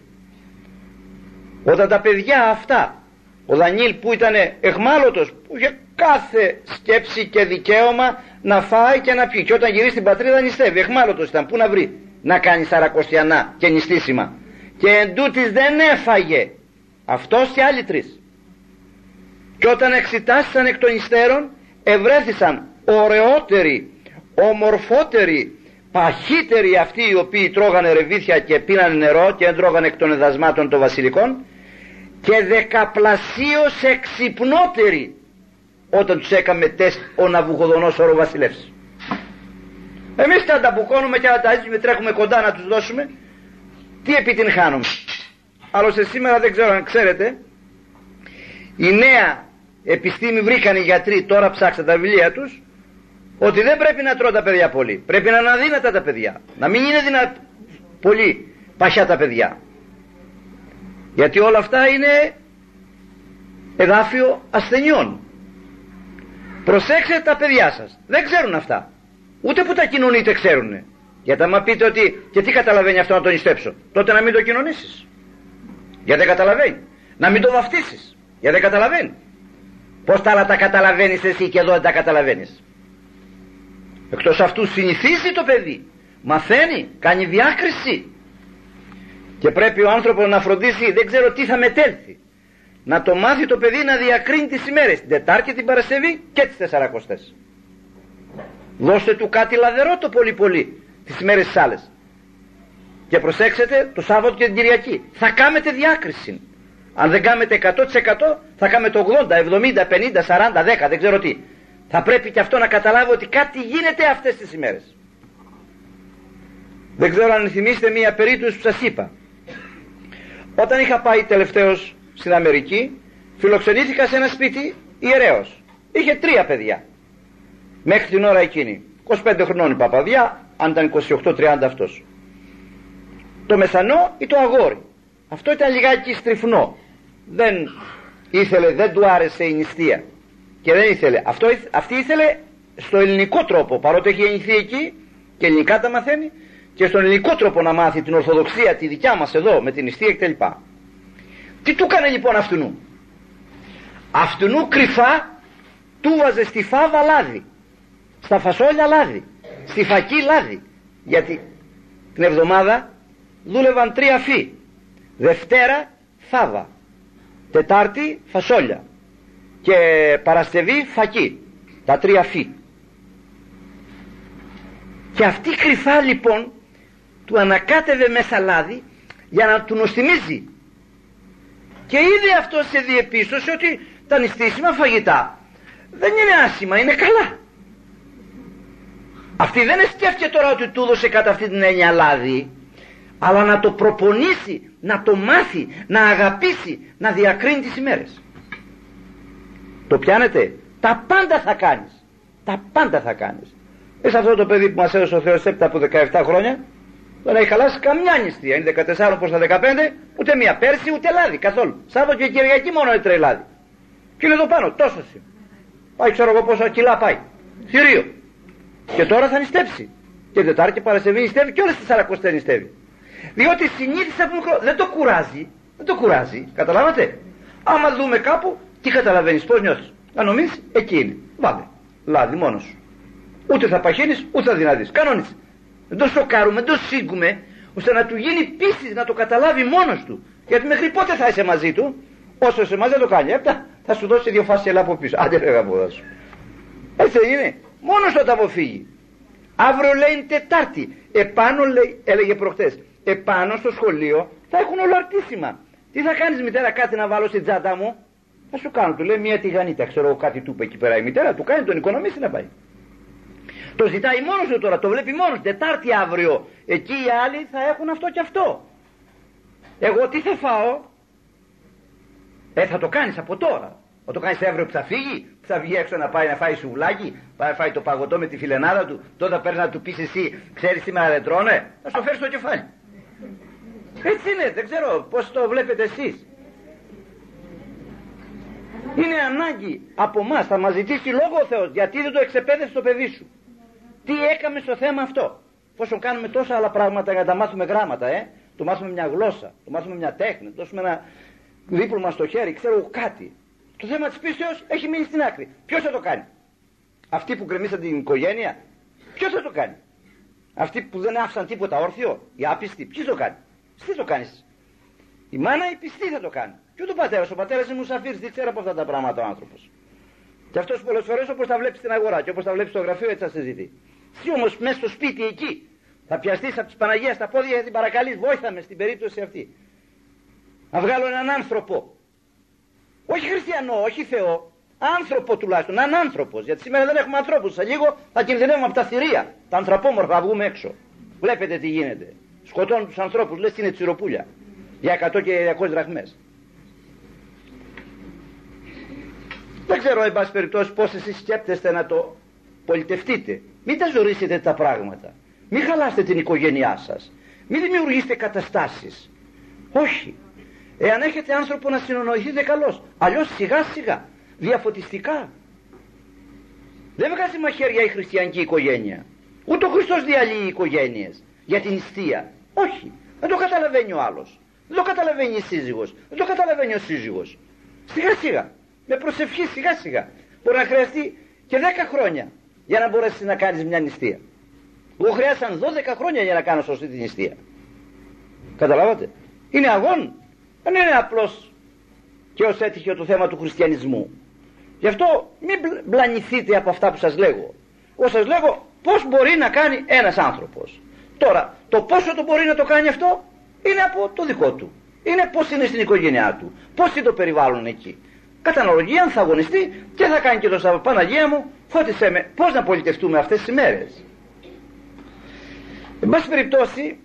Όταν τα παιδιά αυτά, ο Δανιήλ που ήταν εχμάλωτος, που είχε κάθε σκέψη και δικαίωμα να φάει και να πιει, και όταν γυρίσει στην πατρίδα νηστεύει, εχμάλωτος ήταν, πού να βρει να κάνει σαρακοστιανά και νηστίσιμα, και εντούτοις δεν έφαγε αυτός και άλλοι 3. Και όταν εξητάστησαν εκ των υστέρων, ευρέθησαν ωραιότεροι, ομορφότεροι, παχύτεροι αυτοί οι οποίοι τρώγανε ρεβίθια και πίνανε νερό και δεν τρώγανε εκ των εδασμάτων των βασιλικών, και 10πλασίως εξυπνότεροι όταν τους έκαμε τεστ ο Ναβουχοδονόσορο βασιλεύς. Εμείς τα ανταποκώνουμε και τα ζήσουμε, τρέχουμε κοντά να τους δώσουμε, τι επιτυγχάνουμε. Άλλωστε σήμερα δεν ξέρω αν ξέρετε, η νέα επιστήμη βρήκαν οι γιατροί, τώρα ψάξαν τα βιβλία τους, ότι δεν πρέπει να τρώνε τα παιδιά πολύ, πρέπει να είναι αδύνατα τα παιδιά, να μην είναι πολύ παχιά τα παιδιά, γιατί όλα αυτά είναι εδάφιο ασθενειών. Προσέξτε τα παιδιά σας, δεν ξέρουν αυτά, ούτε που τα κοινωνείτε ξέρουν. Γιατί άμα πείτε ότι και τι καταλαβαίνει αυτό να τον νηστέψω, τότε να μην το κοινωνήσεις, γιατί δεν καταλαβαίνει. Να μην το βαφτίσεις, γιατί δεν καταλαβαίνει. Πως τα άλλα τα καταλαβαίνεις εσύ και εδώ δεν τα καταλαβαίνεις. Εκτός αυτού συνηθίζει το παιδί, μαθαίνει, κάνει διάκριση, και πρέπει ο άνθρωπος να φροντίσει, δεν ξέρω τι θα μετέλθει, να το μάθει το παιδί να διακρίνει τις ημέρες, την Τετάρτη, την Παρασκευή και τις Τεσσαρακοστές. Δώστε του κάτι λαδερό το πολύ πολύ τις ημέρες τις άλλες, και προσέξτε το Σάββατο και την Κυριακή θα κάνετε διάκριση. Αν δεν κάνετε 100% θα κάνετε 80, 70, 50, 40, 10, δεν ξέρω τι. Θα πρέπει και αυτό να καταλάβει ότι κάτι γίνεται αυτές τις ημέρες. Δεν ξέρω αν θυμίστε μία περίπτωση που σας είπα. Όταν είχα πάει τελευταίως στην Αμερική, φιλοξενήθηκα σε ένα σπίτι ιερέως. Είχε 3 παιδιά μέχρι την ώρα εκείνη. 25 χρονών η παπαδιά, αν ήταν 28-30 αυτός. Το μεσανό ή το αγόρι. Αυτό ήταν λιγάκι στριφνό. Δεν ήθελε, δεν του άρεσε η νηστεία και δεν ήθελε. Αυτή ήθελε στο ελληνικό τρόπο, παρότι έχει γεννηθεί εκεί και ελληνικά τα μαθαίνει, και στον ελληνικό τρόπο να μάθει την Ορθοδοξία τη δικιά μας εδώ με την νηστεία κτλ. Τι του έκανε λοιπόν αυτουνού? Αυτουνού κρυφά του βάζε στη φάβα λάδι, στα φασόλια λάδι, στη φακή λάδι. Γιατί την εβδομάδα δούλευαν 3 φύ. Δευτέρα φάβα, Τετάρτη φασόλια και Παρασκευή φακί, τα 3 φύ. Και αυτή κρυφά λοιπόν του ανακάτευε μέσα λάδι για να του νοστιμίζει. Και είδε αυτό σε διεπίστωση ότι τα νηστίσιμα φαγητά δεν είναι άσχημα, είναι καλά. Αυτή δεν σκέφτηκε τώρα ότι του έδωσε κατά αυτή την έννοια λάδι, αλλά να το προπονήσει, να το μάθει, να αγαπήσει, να διακρίνει τις ημέρες. Το πιάνετε? Τα πάντα θα κάνεις. Τα πάντα θα κάνεις. Σε αυτό το παιδί που μας έδωσε ο Θεός έπειτα από 17 χρόνια δεν έχει χαλάσει καμιά νηστεία. Είναι 14 προς τα 15, ούτε μία πέρσι ούτε λάδι καθόλου. Σάββατο και Κυριακή μόνο έτρεε λάδι. Και είναι εδώ πάνω, τόσο είναι. Πάει ξέρω εγώ πόσα κιλά πάει. Θηρίο. Και τώρα θα νηστέψει. Και Τετάρτη και Παρασκευή νηστεύει και όλες τις Σαρακοστές νηστεύει. Διότι συνήθισε από μικρό. Δεν το κουράζει. Δεν το κουράζει. Καταλάβατε. Άμα δούμε κάπου, τι καταλαβαίνεις, πώς νιώθεις. Να νομίζεις, εκεί είναι. Βάλε. Λάδι μόνος σου. Ούτε θα παχύνεις, ούτε θα δυνατείς. Κανόνισε. Δεν το σοκάρουμε, δεν το σύγκουμε, ώστε να του γίνει πίστη, να το καταλάβει μόνος του. Γιατί μέχρι πότε θα είσαι μαζί του? Όσο είσαι μαζί δεν το κάνει. Έπτα θα σου δώσει 2 φάσιλα από πίσω. Άντε φεύγα από εδώ σου. Έτσι δεν είναι. Μόνος του θα αποφύγει. Αύριο λέει είναι Τετάρτη. Επάνω λέει, έλεγε προχτές, επάνω στο σχολείο θα έχουν ολαρτήσιμα. Τι θα κάνεις μητέρα, κάτι να βάλω στην τσάντα μου? Θα σου κάνω, του λέει μια τηγανίτα, ξέρω κάτι του είπε εκεί πέρα η μητέρα, του κάνει τον οικονομήσει να πάει. Το ζητάει μόνος του τώρα, το βλέπει μόνος. Τετάρτη αύριο, εκεί οι άλλοι θα έχουν αυτό και αυτό. Εγώ τι θα φάω? Θα το κάνεις από τώρα. Θα το κάνεις αύριο που θα φύγει, που θα βγει έξω να πάει να φάει σουβλάκι, πάει να φάει το παγωτό με τη φιλενάδα του, τότε θα παίρνει να του πεις εσύ, ξέρεις σήμερα δεν τρώνε, θα στο φέρεις στο κεφάλι. Έτσι είναι, δεν ξέρω πώς το βλέπετε εσείς. Είναι ανάγκη από μας, θα μας ζητήσει λόγο ο Θεός, γιατί δεν το εξεπαίδευσε το παιδί σου. Τι έκαμε στο θέμα αυτό? Πόσο κάνουμε τόσα άλλα πράγματα για να τα μάθουμε γράμματα, το μάθουμε μια γλώσσα, το μάθουμε μια τέχνη, το δώσουμε ένα δίπλωμα στο χέρι, ξέρω κάτι. Το θέμα της πίστεως έχει μείνει στην άκρη. Ποιος θα το κάνει? Αυτοί που γκρεμίσαν την οικογένεια? Ποιος θα το κάνει? Αυτοί που δεν άφησαν τίποτα όρθιο? Οι άπιστοι? Ποιος το κάνει? Τι το κάνεις? Η μάνα η πιστή θα το κάνει. Και ούτε ο πατέρας. Ο πατέρας είναι μουσαφίρς, δεν ξέρει από αυτά τα πράγματα ο άνθρωπος. Και αυτός πολλές φορές όπως τα βλέπεις στην αγορά και όπως τα βλέπεις στο γραφείο έτσι θα συζητεί. Εσύ όμως μέσα στο σπίτι εκεί θα πιαστείς από τις Παναγίας στα πόδια και την παρακαλείς, βόηθα με στην περίπτωση αυτή. Να βγάλω έναν άνθρωπο. Όχι χριστιανό, όχι Θεό. Άνθρωπο τουλάχιστον, έναν άνθρωπος. Γιατί σήμερα δεν έχουμε ανθρώπους. Σε λίγο θα κινδυνεύουμε από τα θηρία. Τα ανθρωπόμορφα θα βγούμε έξω. Βλέπετε τι γίνεται. Σκοτώνουν τους ανθρώπους, λες είναι τσιροπούλια. Για 100 και 200 δραχμές. Δεν ξέρω, εν πάση περιπτώσει, πώς εσείς σκέπτεστε να το πολιτευτείτε. Μην τα ζωρίσετε τα πράγματα. Μην χαλάσετε την οικογένειά σας. Μην δημιουργήσετε καταστάσεις. Όχι. Εάν έχετε άνθρωπο να συνονοηθείτε, καλώς. Αλλιώς σιγά σιγά, διαφωτιστικά. Δεν βγάζει μαχαίρια η χριστιανική οικογένεια. Ούτε ο Χριστός διαλύει οικογένειες για την νηστεία. Όχι. Δεν το καταλαβαίνει ο άλλος. Δεν το καταλαβαίνει η σύζυγος. Δεν το καταλαβαίνει ο σύζυγος. Σιγά σιγά. Με προσευχή σιγά σιγά. Μπορεί να χρειαστεί και 10 χρόνια για να μπορέσεις να κάνεις μια νηστεία. Εγώ χρειάστηκαν 12 χρόνια για να κάνω σωστή την νηστεία. Καταλάβατε. Είναι αγών. Δεν είναι απλώς και ως έτυχε το θέμα του χριστιανισμού. Γι' αυτό μην μπλανηθείτε από αυτά που σας λέγω. Εγώ σας λέγω πώς μπορεί να κάνει ένας άνθρωπος. Τώρα το πόσο το μπορεί να το κάνει αυτό είναι από το δικό του. Είναι πώς είναι στην οικογένειά του. Πώς είναι το περιβάλλον εκεί. Κατά αναλογία αν θα αγωνιστεί και θα κάνει και το Σαββατό. Παναγία μου, φώτισέ με πώς να πολιτευτούμε αυτές τις ημέρες. Εν πάση περιπτώσει,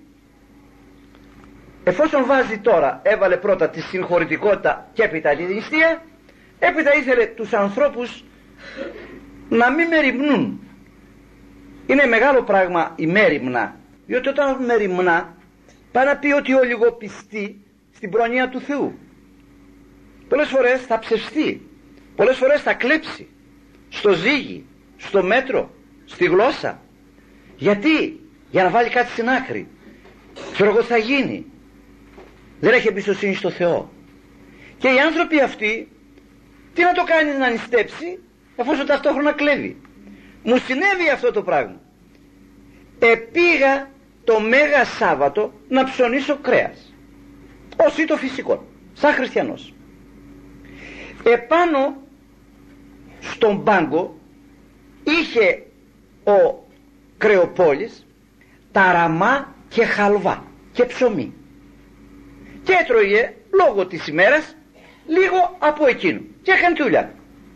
εφόσον βάζει τώρα, έβαλε πρώτα τη συγχωρητικότητα και έπειτα τη νηστεία, έπειτα ήθελε τους ανθρώπους να μην μεριμνούν. Είναι μεγάλο πράγμα η μέριμνα, διότι όταν μεριμνά πάει να πει ότι ο λιγοπιστή στην προνοία του Θεού. Πολλές φορές θα ψευστεί, πολλές φορές θα κλέψει στο ζύγι, στο μέτρο, στη γλώσσα. Γιατί? Για να βάλει κάτι στην άκρη. Ξέρω εγώ θα γίνει. Δεν έχει εμπιστοσύνη στο Θεό. Και οι άνθρωποι αυτοί τι να το κάνει να νηστέψει εφόσον ταυτόχρονα κλέβει. Μου συνέβη αυτό το πράγμα. Επήγα το Μέγα Σάββατο να ψωνίσω κρέας, ως ή το φυσικό, σαν χριστιανός. Επάνω στον πάγκο είχε ο κρεοπόλης ταραμά και χαλβά και ψωμί, και έτρωγε λόγω της ημέρας λίγο από εκείνο και έκανε τη δουλειά.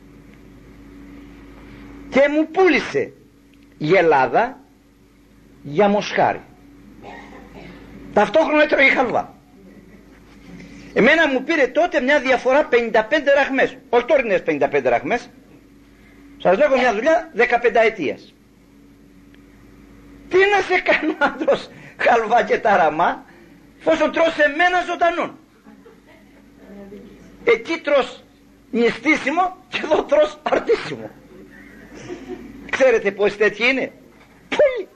Και μου πούλησε γελάδα για μοσχάρι, ταυτόχρονα έτρωγε χαλβά. Εμένα μου πήρε τότε μια διαφορά 55 ραχμές, όχι τωρινές 55 ραχμές, σας λέγω μια δουλειά 15 ετίας. Τι να σε κάνω να τρως χαλβά και ταραμά, εφόσον τρως εμένα ζωντανόν? Εκεί τρως νηστίσιμο και εδώ τρως αρτίσιμο. Ξέρετε πως τέτοιοι είναι? Πολύ.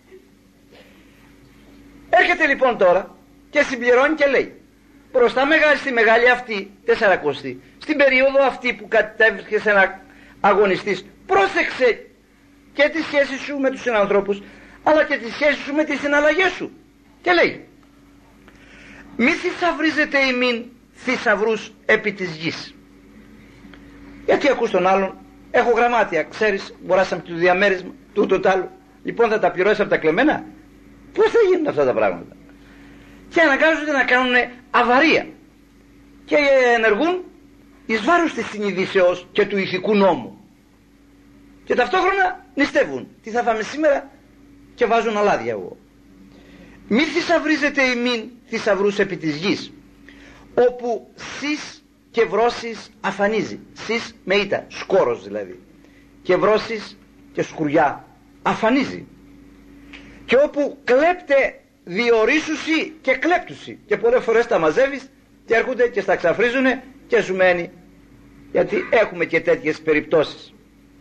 Έρχεται λοιπόν τώρα και συμπληρώνει και λέει, μπροστά στη μεγάλη αυτή Τεσσαρακοστή, στην περίοδο αυτή που κατέβηκες να αγωνιστείς, πρόσεξε και τη σχέση σου με τους συνανθρώπους, αλλά και τη σχέση σου με τις συναλλαγές σου. Και λέει, μη θησαυρίζετε ημίν θησαυρούς επί της γης. Γιατί ακούς τον άλλον, έχω γραμμάτια, ξέρεις, μποράσαμε το διαμέρισμα, τούτο τ' άλλο, λοιπόν θα τα πληρώσεις από τα κλεμμένα? Πώς θα γίνουν αυτά τα πράγματα? Και αναγκάζονται να κάνουν αβαρία και ενεργούν εις βάρος της συνειδήσεως και του ηθικού νόμου, και ταυτόχρονα νηστεύουν. Τι θα φάμε σήμερα? Και βάζουν αλάδια εγώ. Μη θησαυρίζετε ημίν θησαυρούς επί της γης, όπου σεις και βρώσεις αφανίζει. Σεις με ήτα, σκόρος δηλαδή, και βρώσεις και σκουριά αφανίζει. Και όπου κλέπτε διορίσουσι και κλέπτουσι, και πολλές φορές τα μαζεύεις και έρχονται και στα ξαφρίζουνε και σου μένει, γιατί έχουμε και τέτοιες περιπτώσεις.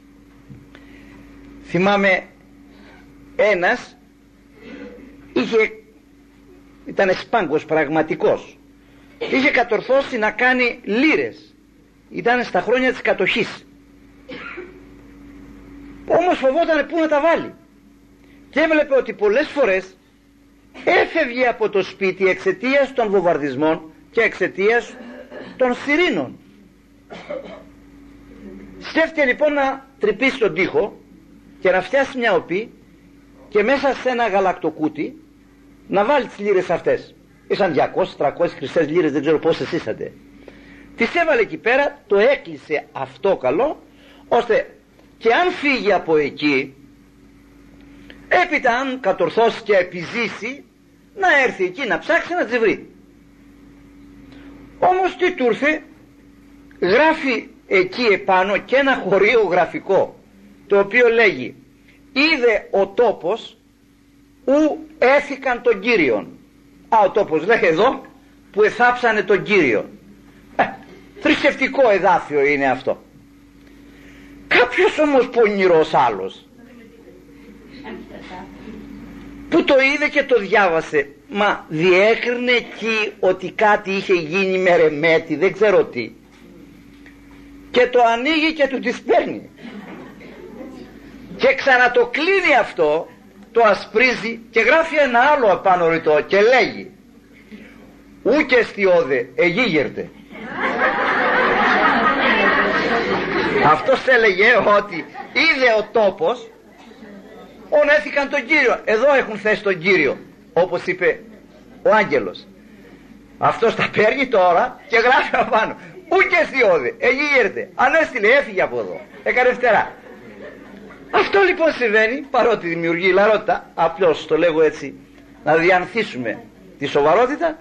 Θυμάμαι ένας ήταν σπάγκος πραγματικός, είχε κατορθώσει να κάνει λίρες, ήταν στα χρόνια της κατοχής, όμως φοβόταν πού να τα βάλει, και έβλεπε ότι πολλές φορές έφευγε από το σπίτι εξαιτίας των βομβαρδισμών και εξαιτίας των σιρήνων. Σκέφτηκε λοιπόν να τρυπήσει τον τοίχο και να φτιάσει μια οπή και μέσα σε ένα γαλακτοκούτι να βάλει τις λίρες αυτές. Ήσαν 200-300 χρυσές λίρες, δεν ξέρω πόσες ήσατε. Τις έβαλε εκεί πέρα, το έκλεισε αυτό καλό, ώστε και αν φύγει από εκεί, έπειτα αν κατορθώσει και επιζήσει, να έρθει εκεί να ψάξει να τις βρει. Όμως τι του ήρθε? Γράφει εκεί επάνω και ένα χωρίο γραφικό, το οποίο λέγει, είδε ο τόπος ου έθηκαν τον Κύριον. Ο τόπος λέει εδώ που εθάψανε τον Κύριο. Θρησκευτικό εδάφιο είναι αυτό. Κάποιος όμως πονηρός άλλος που το είδε και το διάβασε, μα διέκρινε εκεί ότι κάτι είχε γίνει με ρεμέτη, δεν ξέρω τι, και το ανοίγει και του τις παίρνει και ξανατοκλίνει αυτό, το ασπρίζει και γράφει ένα άλλο απάνω ρητό και λέγει, ούκε στιώδε εγίγερτε. Αυτός έλεγε ότι είδε ο τόπος ονέθηκαν τον Κύριο, εδώ έχουν θέσει τον Κύριο, όπως είπε ο άγγελος. Αυτός τα παίρνει τώρα και γράφει απάνω, ούκε στιώδε εγίγερτε, ανέστειλε, έφυγε από εδώ, έκανε φτερά. Αυτό λοιπόν συμβαίνει, παρότι δημιουργεί λαρότητα, απλώς το λέγω έτσι να διανθίσουμε τη σοβαρότητα.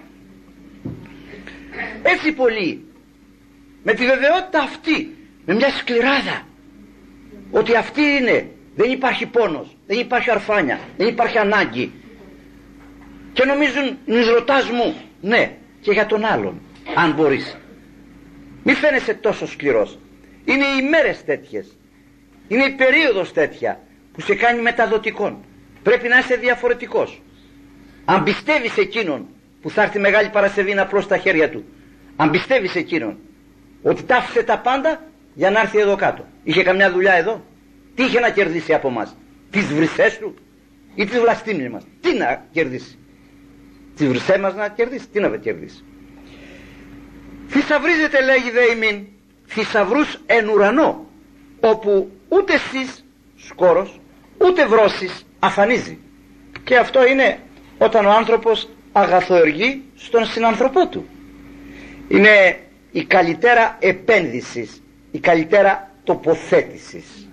Έτσι πολύ, με τη βεβαιότητα αυτή, με μια σκληράδα, ότι αυτή είναι, δεν υπάρχει πόνος, δεν υπάρχει αρφάνια, δεν υπάρχει ανάγκη, και νομίζουν ρωτάς μου, ναι, και για τον άλλον, αν μπορείς. Μη φαίνεσαι τόσο σκληρός. Είναι οι μέρες τέτοιες, είναι η περίοδος τέτοια που σε κάνει μεταδοτικόν. Πρέπει να είσαι διαφορετικός. Αν πιστεύεις εκείνον που θα έρθει Μεγάλη Παρασκευή να απλώσει τα χέρια του, αν πιστεύεις εκείνον ότι τα άφησε τα πάντα για να έρθει εδώ κάτω, είχε καμιά δουλειά εδώ? Τι είχε να κερδίσει από μας? Τις βρυσές του? ή τις βλαστήμιες μας, τι να κερδίσει? Τις βρυσές μας να κερδίσει? Τι να κερδίσει? Θησαυρίζετε, λέγει δε ημίν, θησαυρούς εν ουρανό, όπου ούτε εσείς σκόρος ούτε βρώσεις αφανίζει. Και αυτό είναι όταν ο άνθρωπος αγαθοεργεί στον συνανθρωπό του. Είναι η καλύτερα επένδυσης, η καλύτερα τοποθέτησης.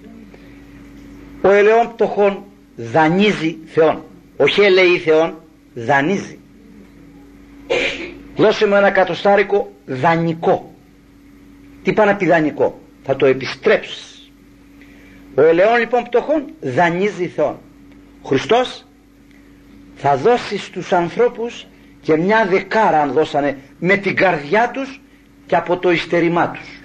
Ο ελαιόν πτωχόν δανείζει Θεόν, όχι ελεεί Θεόν, δανείζει. Δώσε μου ένα κατοστάρικο δανεικό. Τι πάει να πει δανεικό? Θα το επιστρέψεις. Ο ελαιόν λοιπόν πτωχόν δανείζει Θεόν. Ο Χριστός θα δώσει στους ανθρώπους και μια δεκάρα, αν δώσανε με την καρδιά τους και από το υστερημά τους.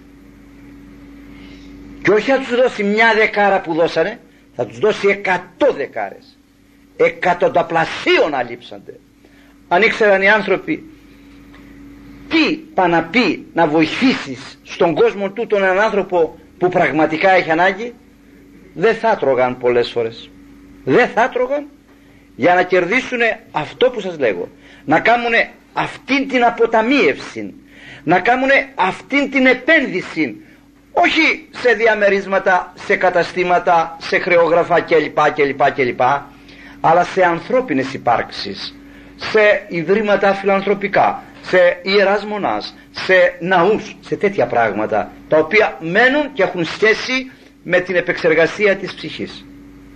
Και όχι θα τους δώσει μια δεκάρα που δώσανε, θα τους δώσει 100 δεκάρες. Εκατονταπλασίων αλείψανται. Αν ήξεραν οι άνθρωποι τι πάει να πει να βοηθήσεις στον κόσμο τούτον έναν άνθρωπο που πραγματικά έχει ανάγκη, δεν θα τρώγαν πολλές φορές. Δεν θα τρώγαν για να κερδίσουν αυτό που σας λέγω. Να κάνουν αυτήν την αποταμίευση, να κάνουν αυτήν την επένδυση, όχι σε διαμερίσματα, σε καταστήματα, σε χρεόγραφα κλπ, αλλά σε ανθρώπινες υπάρξεις, σε ιδρύματα φιλανθρωπικά, σε ιεράς μονάς, σε ναούς, σε τέτοια πράγματα τα οποία μένουν και έχουν σχέση με την επεξεργασία της ψυχής.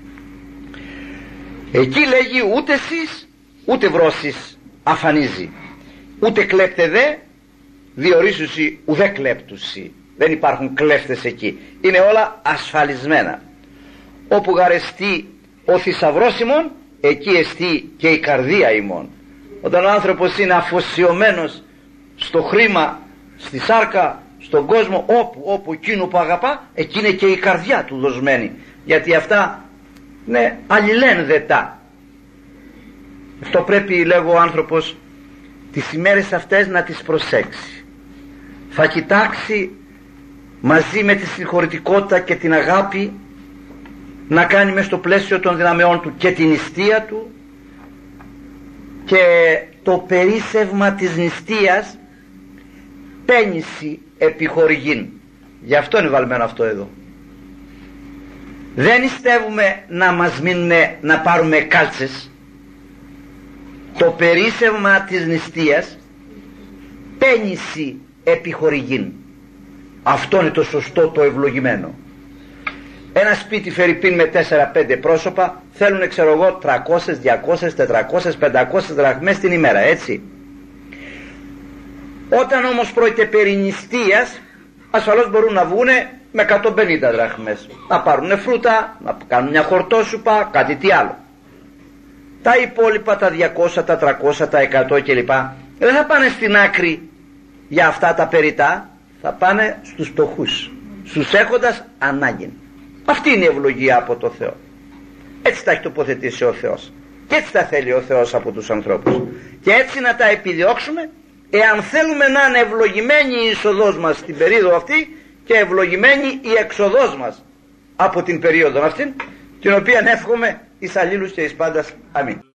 Εκεί λέγει ούτε εσείς ούτε βρώσεις αφανίζει, ούτε κλέπτε δε διορίσουσι ουδέ κλέπτουσι. Δεν υπάρχουν κλέφτες εκεί, είναι όλα ασφαλισμένα. Όπου γαρεστεί ο θησαυρός ημών, εκεί εστί και η καρδία ημών. Όταν ο άνθρωπος είναι αφοσιωμένος στο χρήμα, στη σάρκα, στον κόσμο, όπου εκείνο που αγαπά, εκεί είναι και η καρδιά του δοσμένη, γιατί αυτά είναι αλληλένδετα. Αυτό πρέπει, λέγω, ο άνθρωπος τις ημέρες αυτές να τις προσέξει. Θα κοιτάξει μαζί με τη συγχωρητικότητα και την αγάπη να κάνει μες στο πλαίσιο των δυναμεών του και την νηστεία του, και το περίσσευμα της νηστείας πένηση επιχορηγήν. Γι' αυτό είναι βαλμένο αυτό εδώ. Δεν νηστεύουμε να μας μείνουν να πάρουμε κάλτσες. Το περίσσευμα της νηστείας πένηση επιχορηγήν. Αυτό είναι το σωστό, το ευλογημένο. Ένα σπίτι φερειπίν με 4-5 πρόσωπα θέλουν, ξέρω εγώ, 300, 200, 400, 500 δραχμές την ημέρα, έτσι. Όταν όμως πρόκειται περί νηστείας, ασφαλώς μπορούν να βγούνε με 150 δραχμές, να πάρουν φρούτα, να κάνουν μια χορτόσουπα, κάτι τι άλλο. Τα υπόλοιπα, τα 200, τα 300, τα 100 κλπ, δεν θα πάνε στην άκρη για αυτά τα περιτά, θα πάνε στους φτωχούς, στους έχοντας ανάγκη. Αυτή είναι η ευλογία από το Θεό. Έτσι τα έχει τοποθετήσει ο Θεός και έτσι τα θέλει ο Θεός από τους ανθρώπους, και έτσι να τα επιδιώξουμε, εάν θέλουμε να είναι ευλογημένη η είσοδός μας στην περίοδο αυτή και ευλογημένη η έξοδός μας από την περίοδο αυτή, την οποία εύχομαι εις αλλήλους και εις πάντας. Αμήν.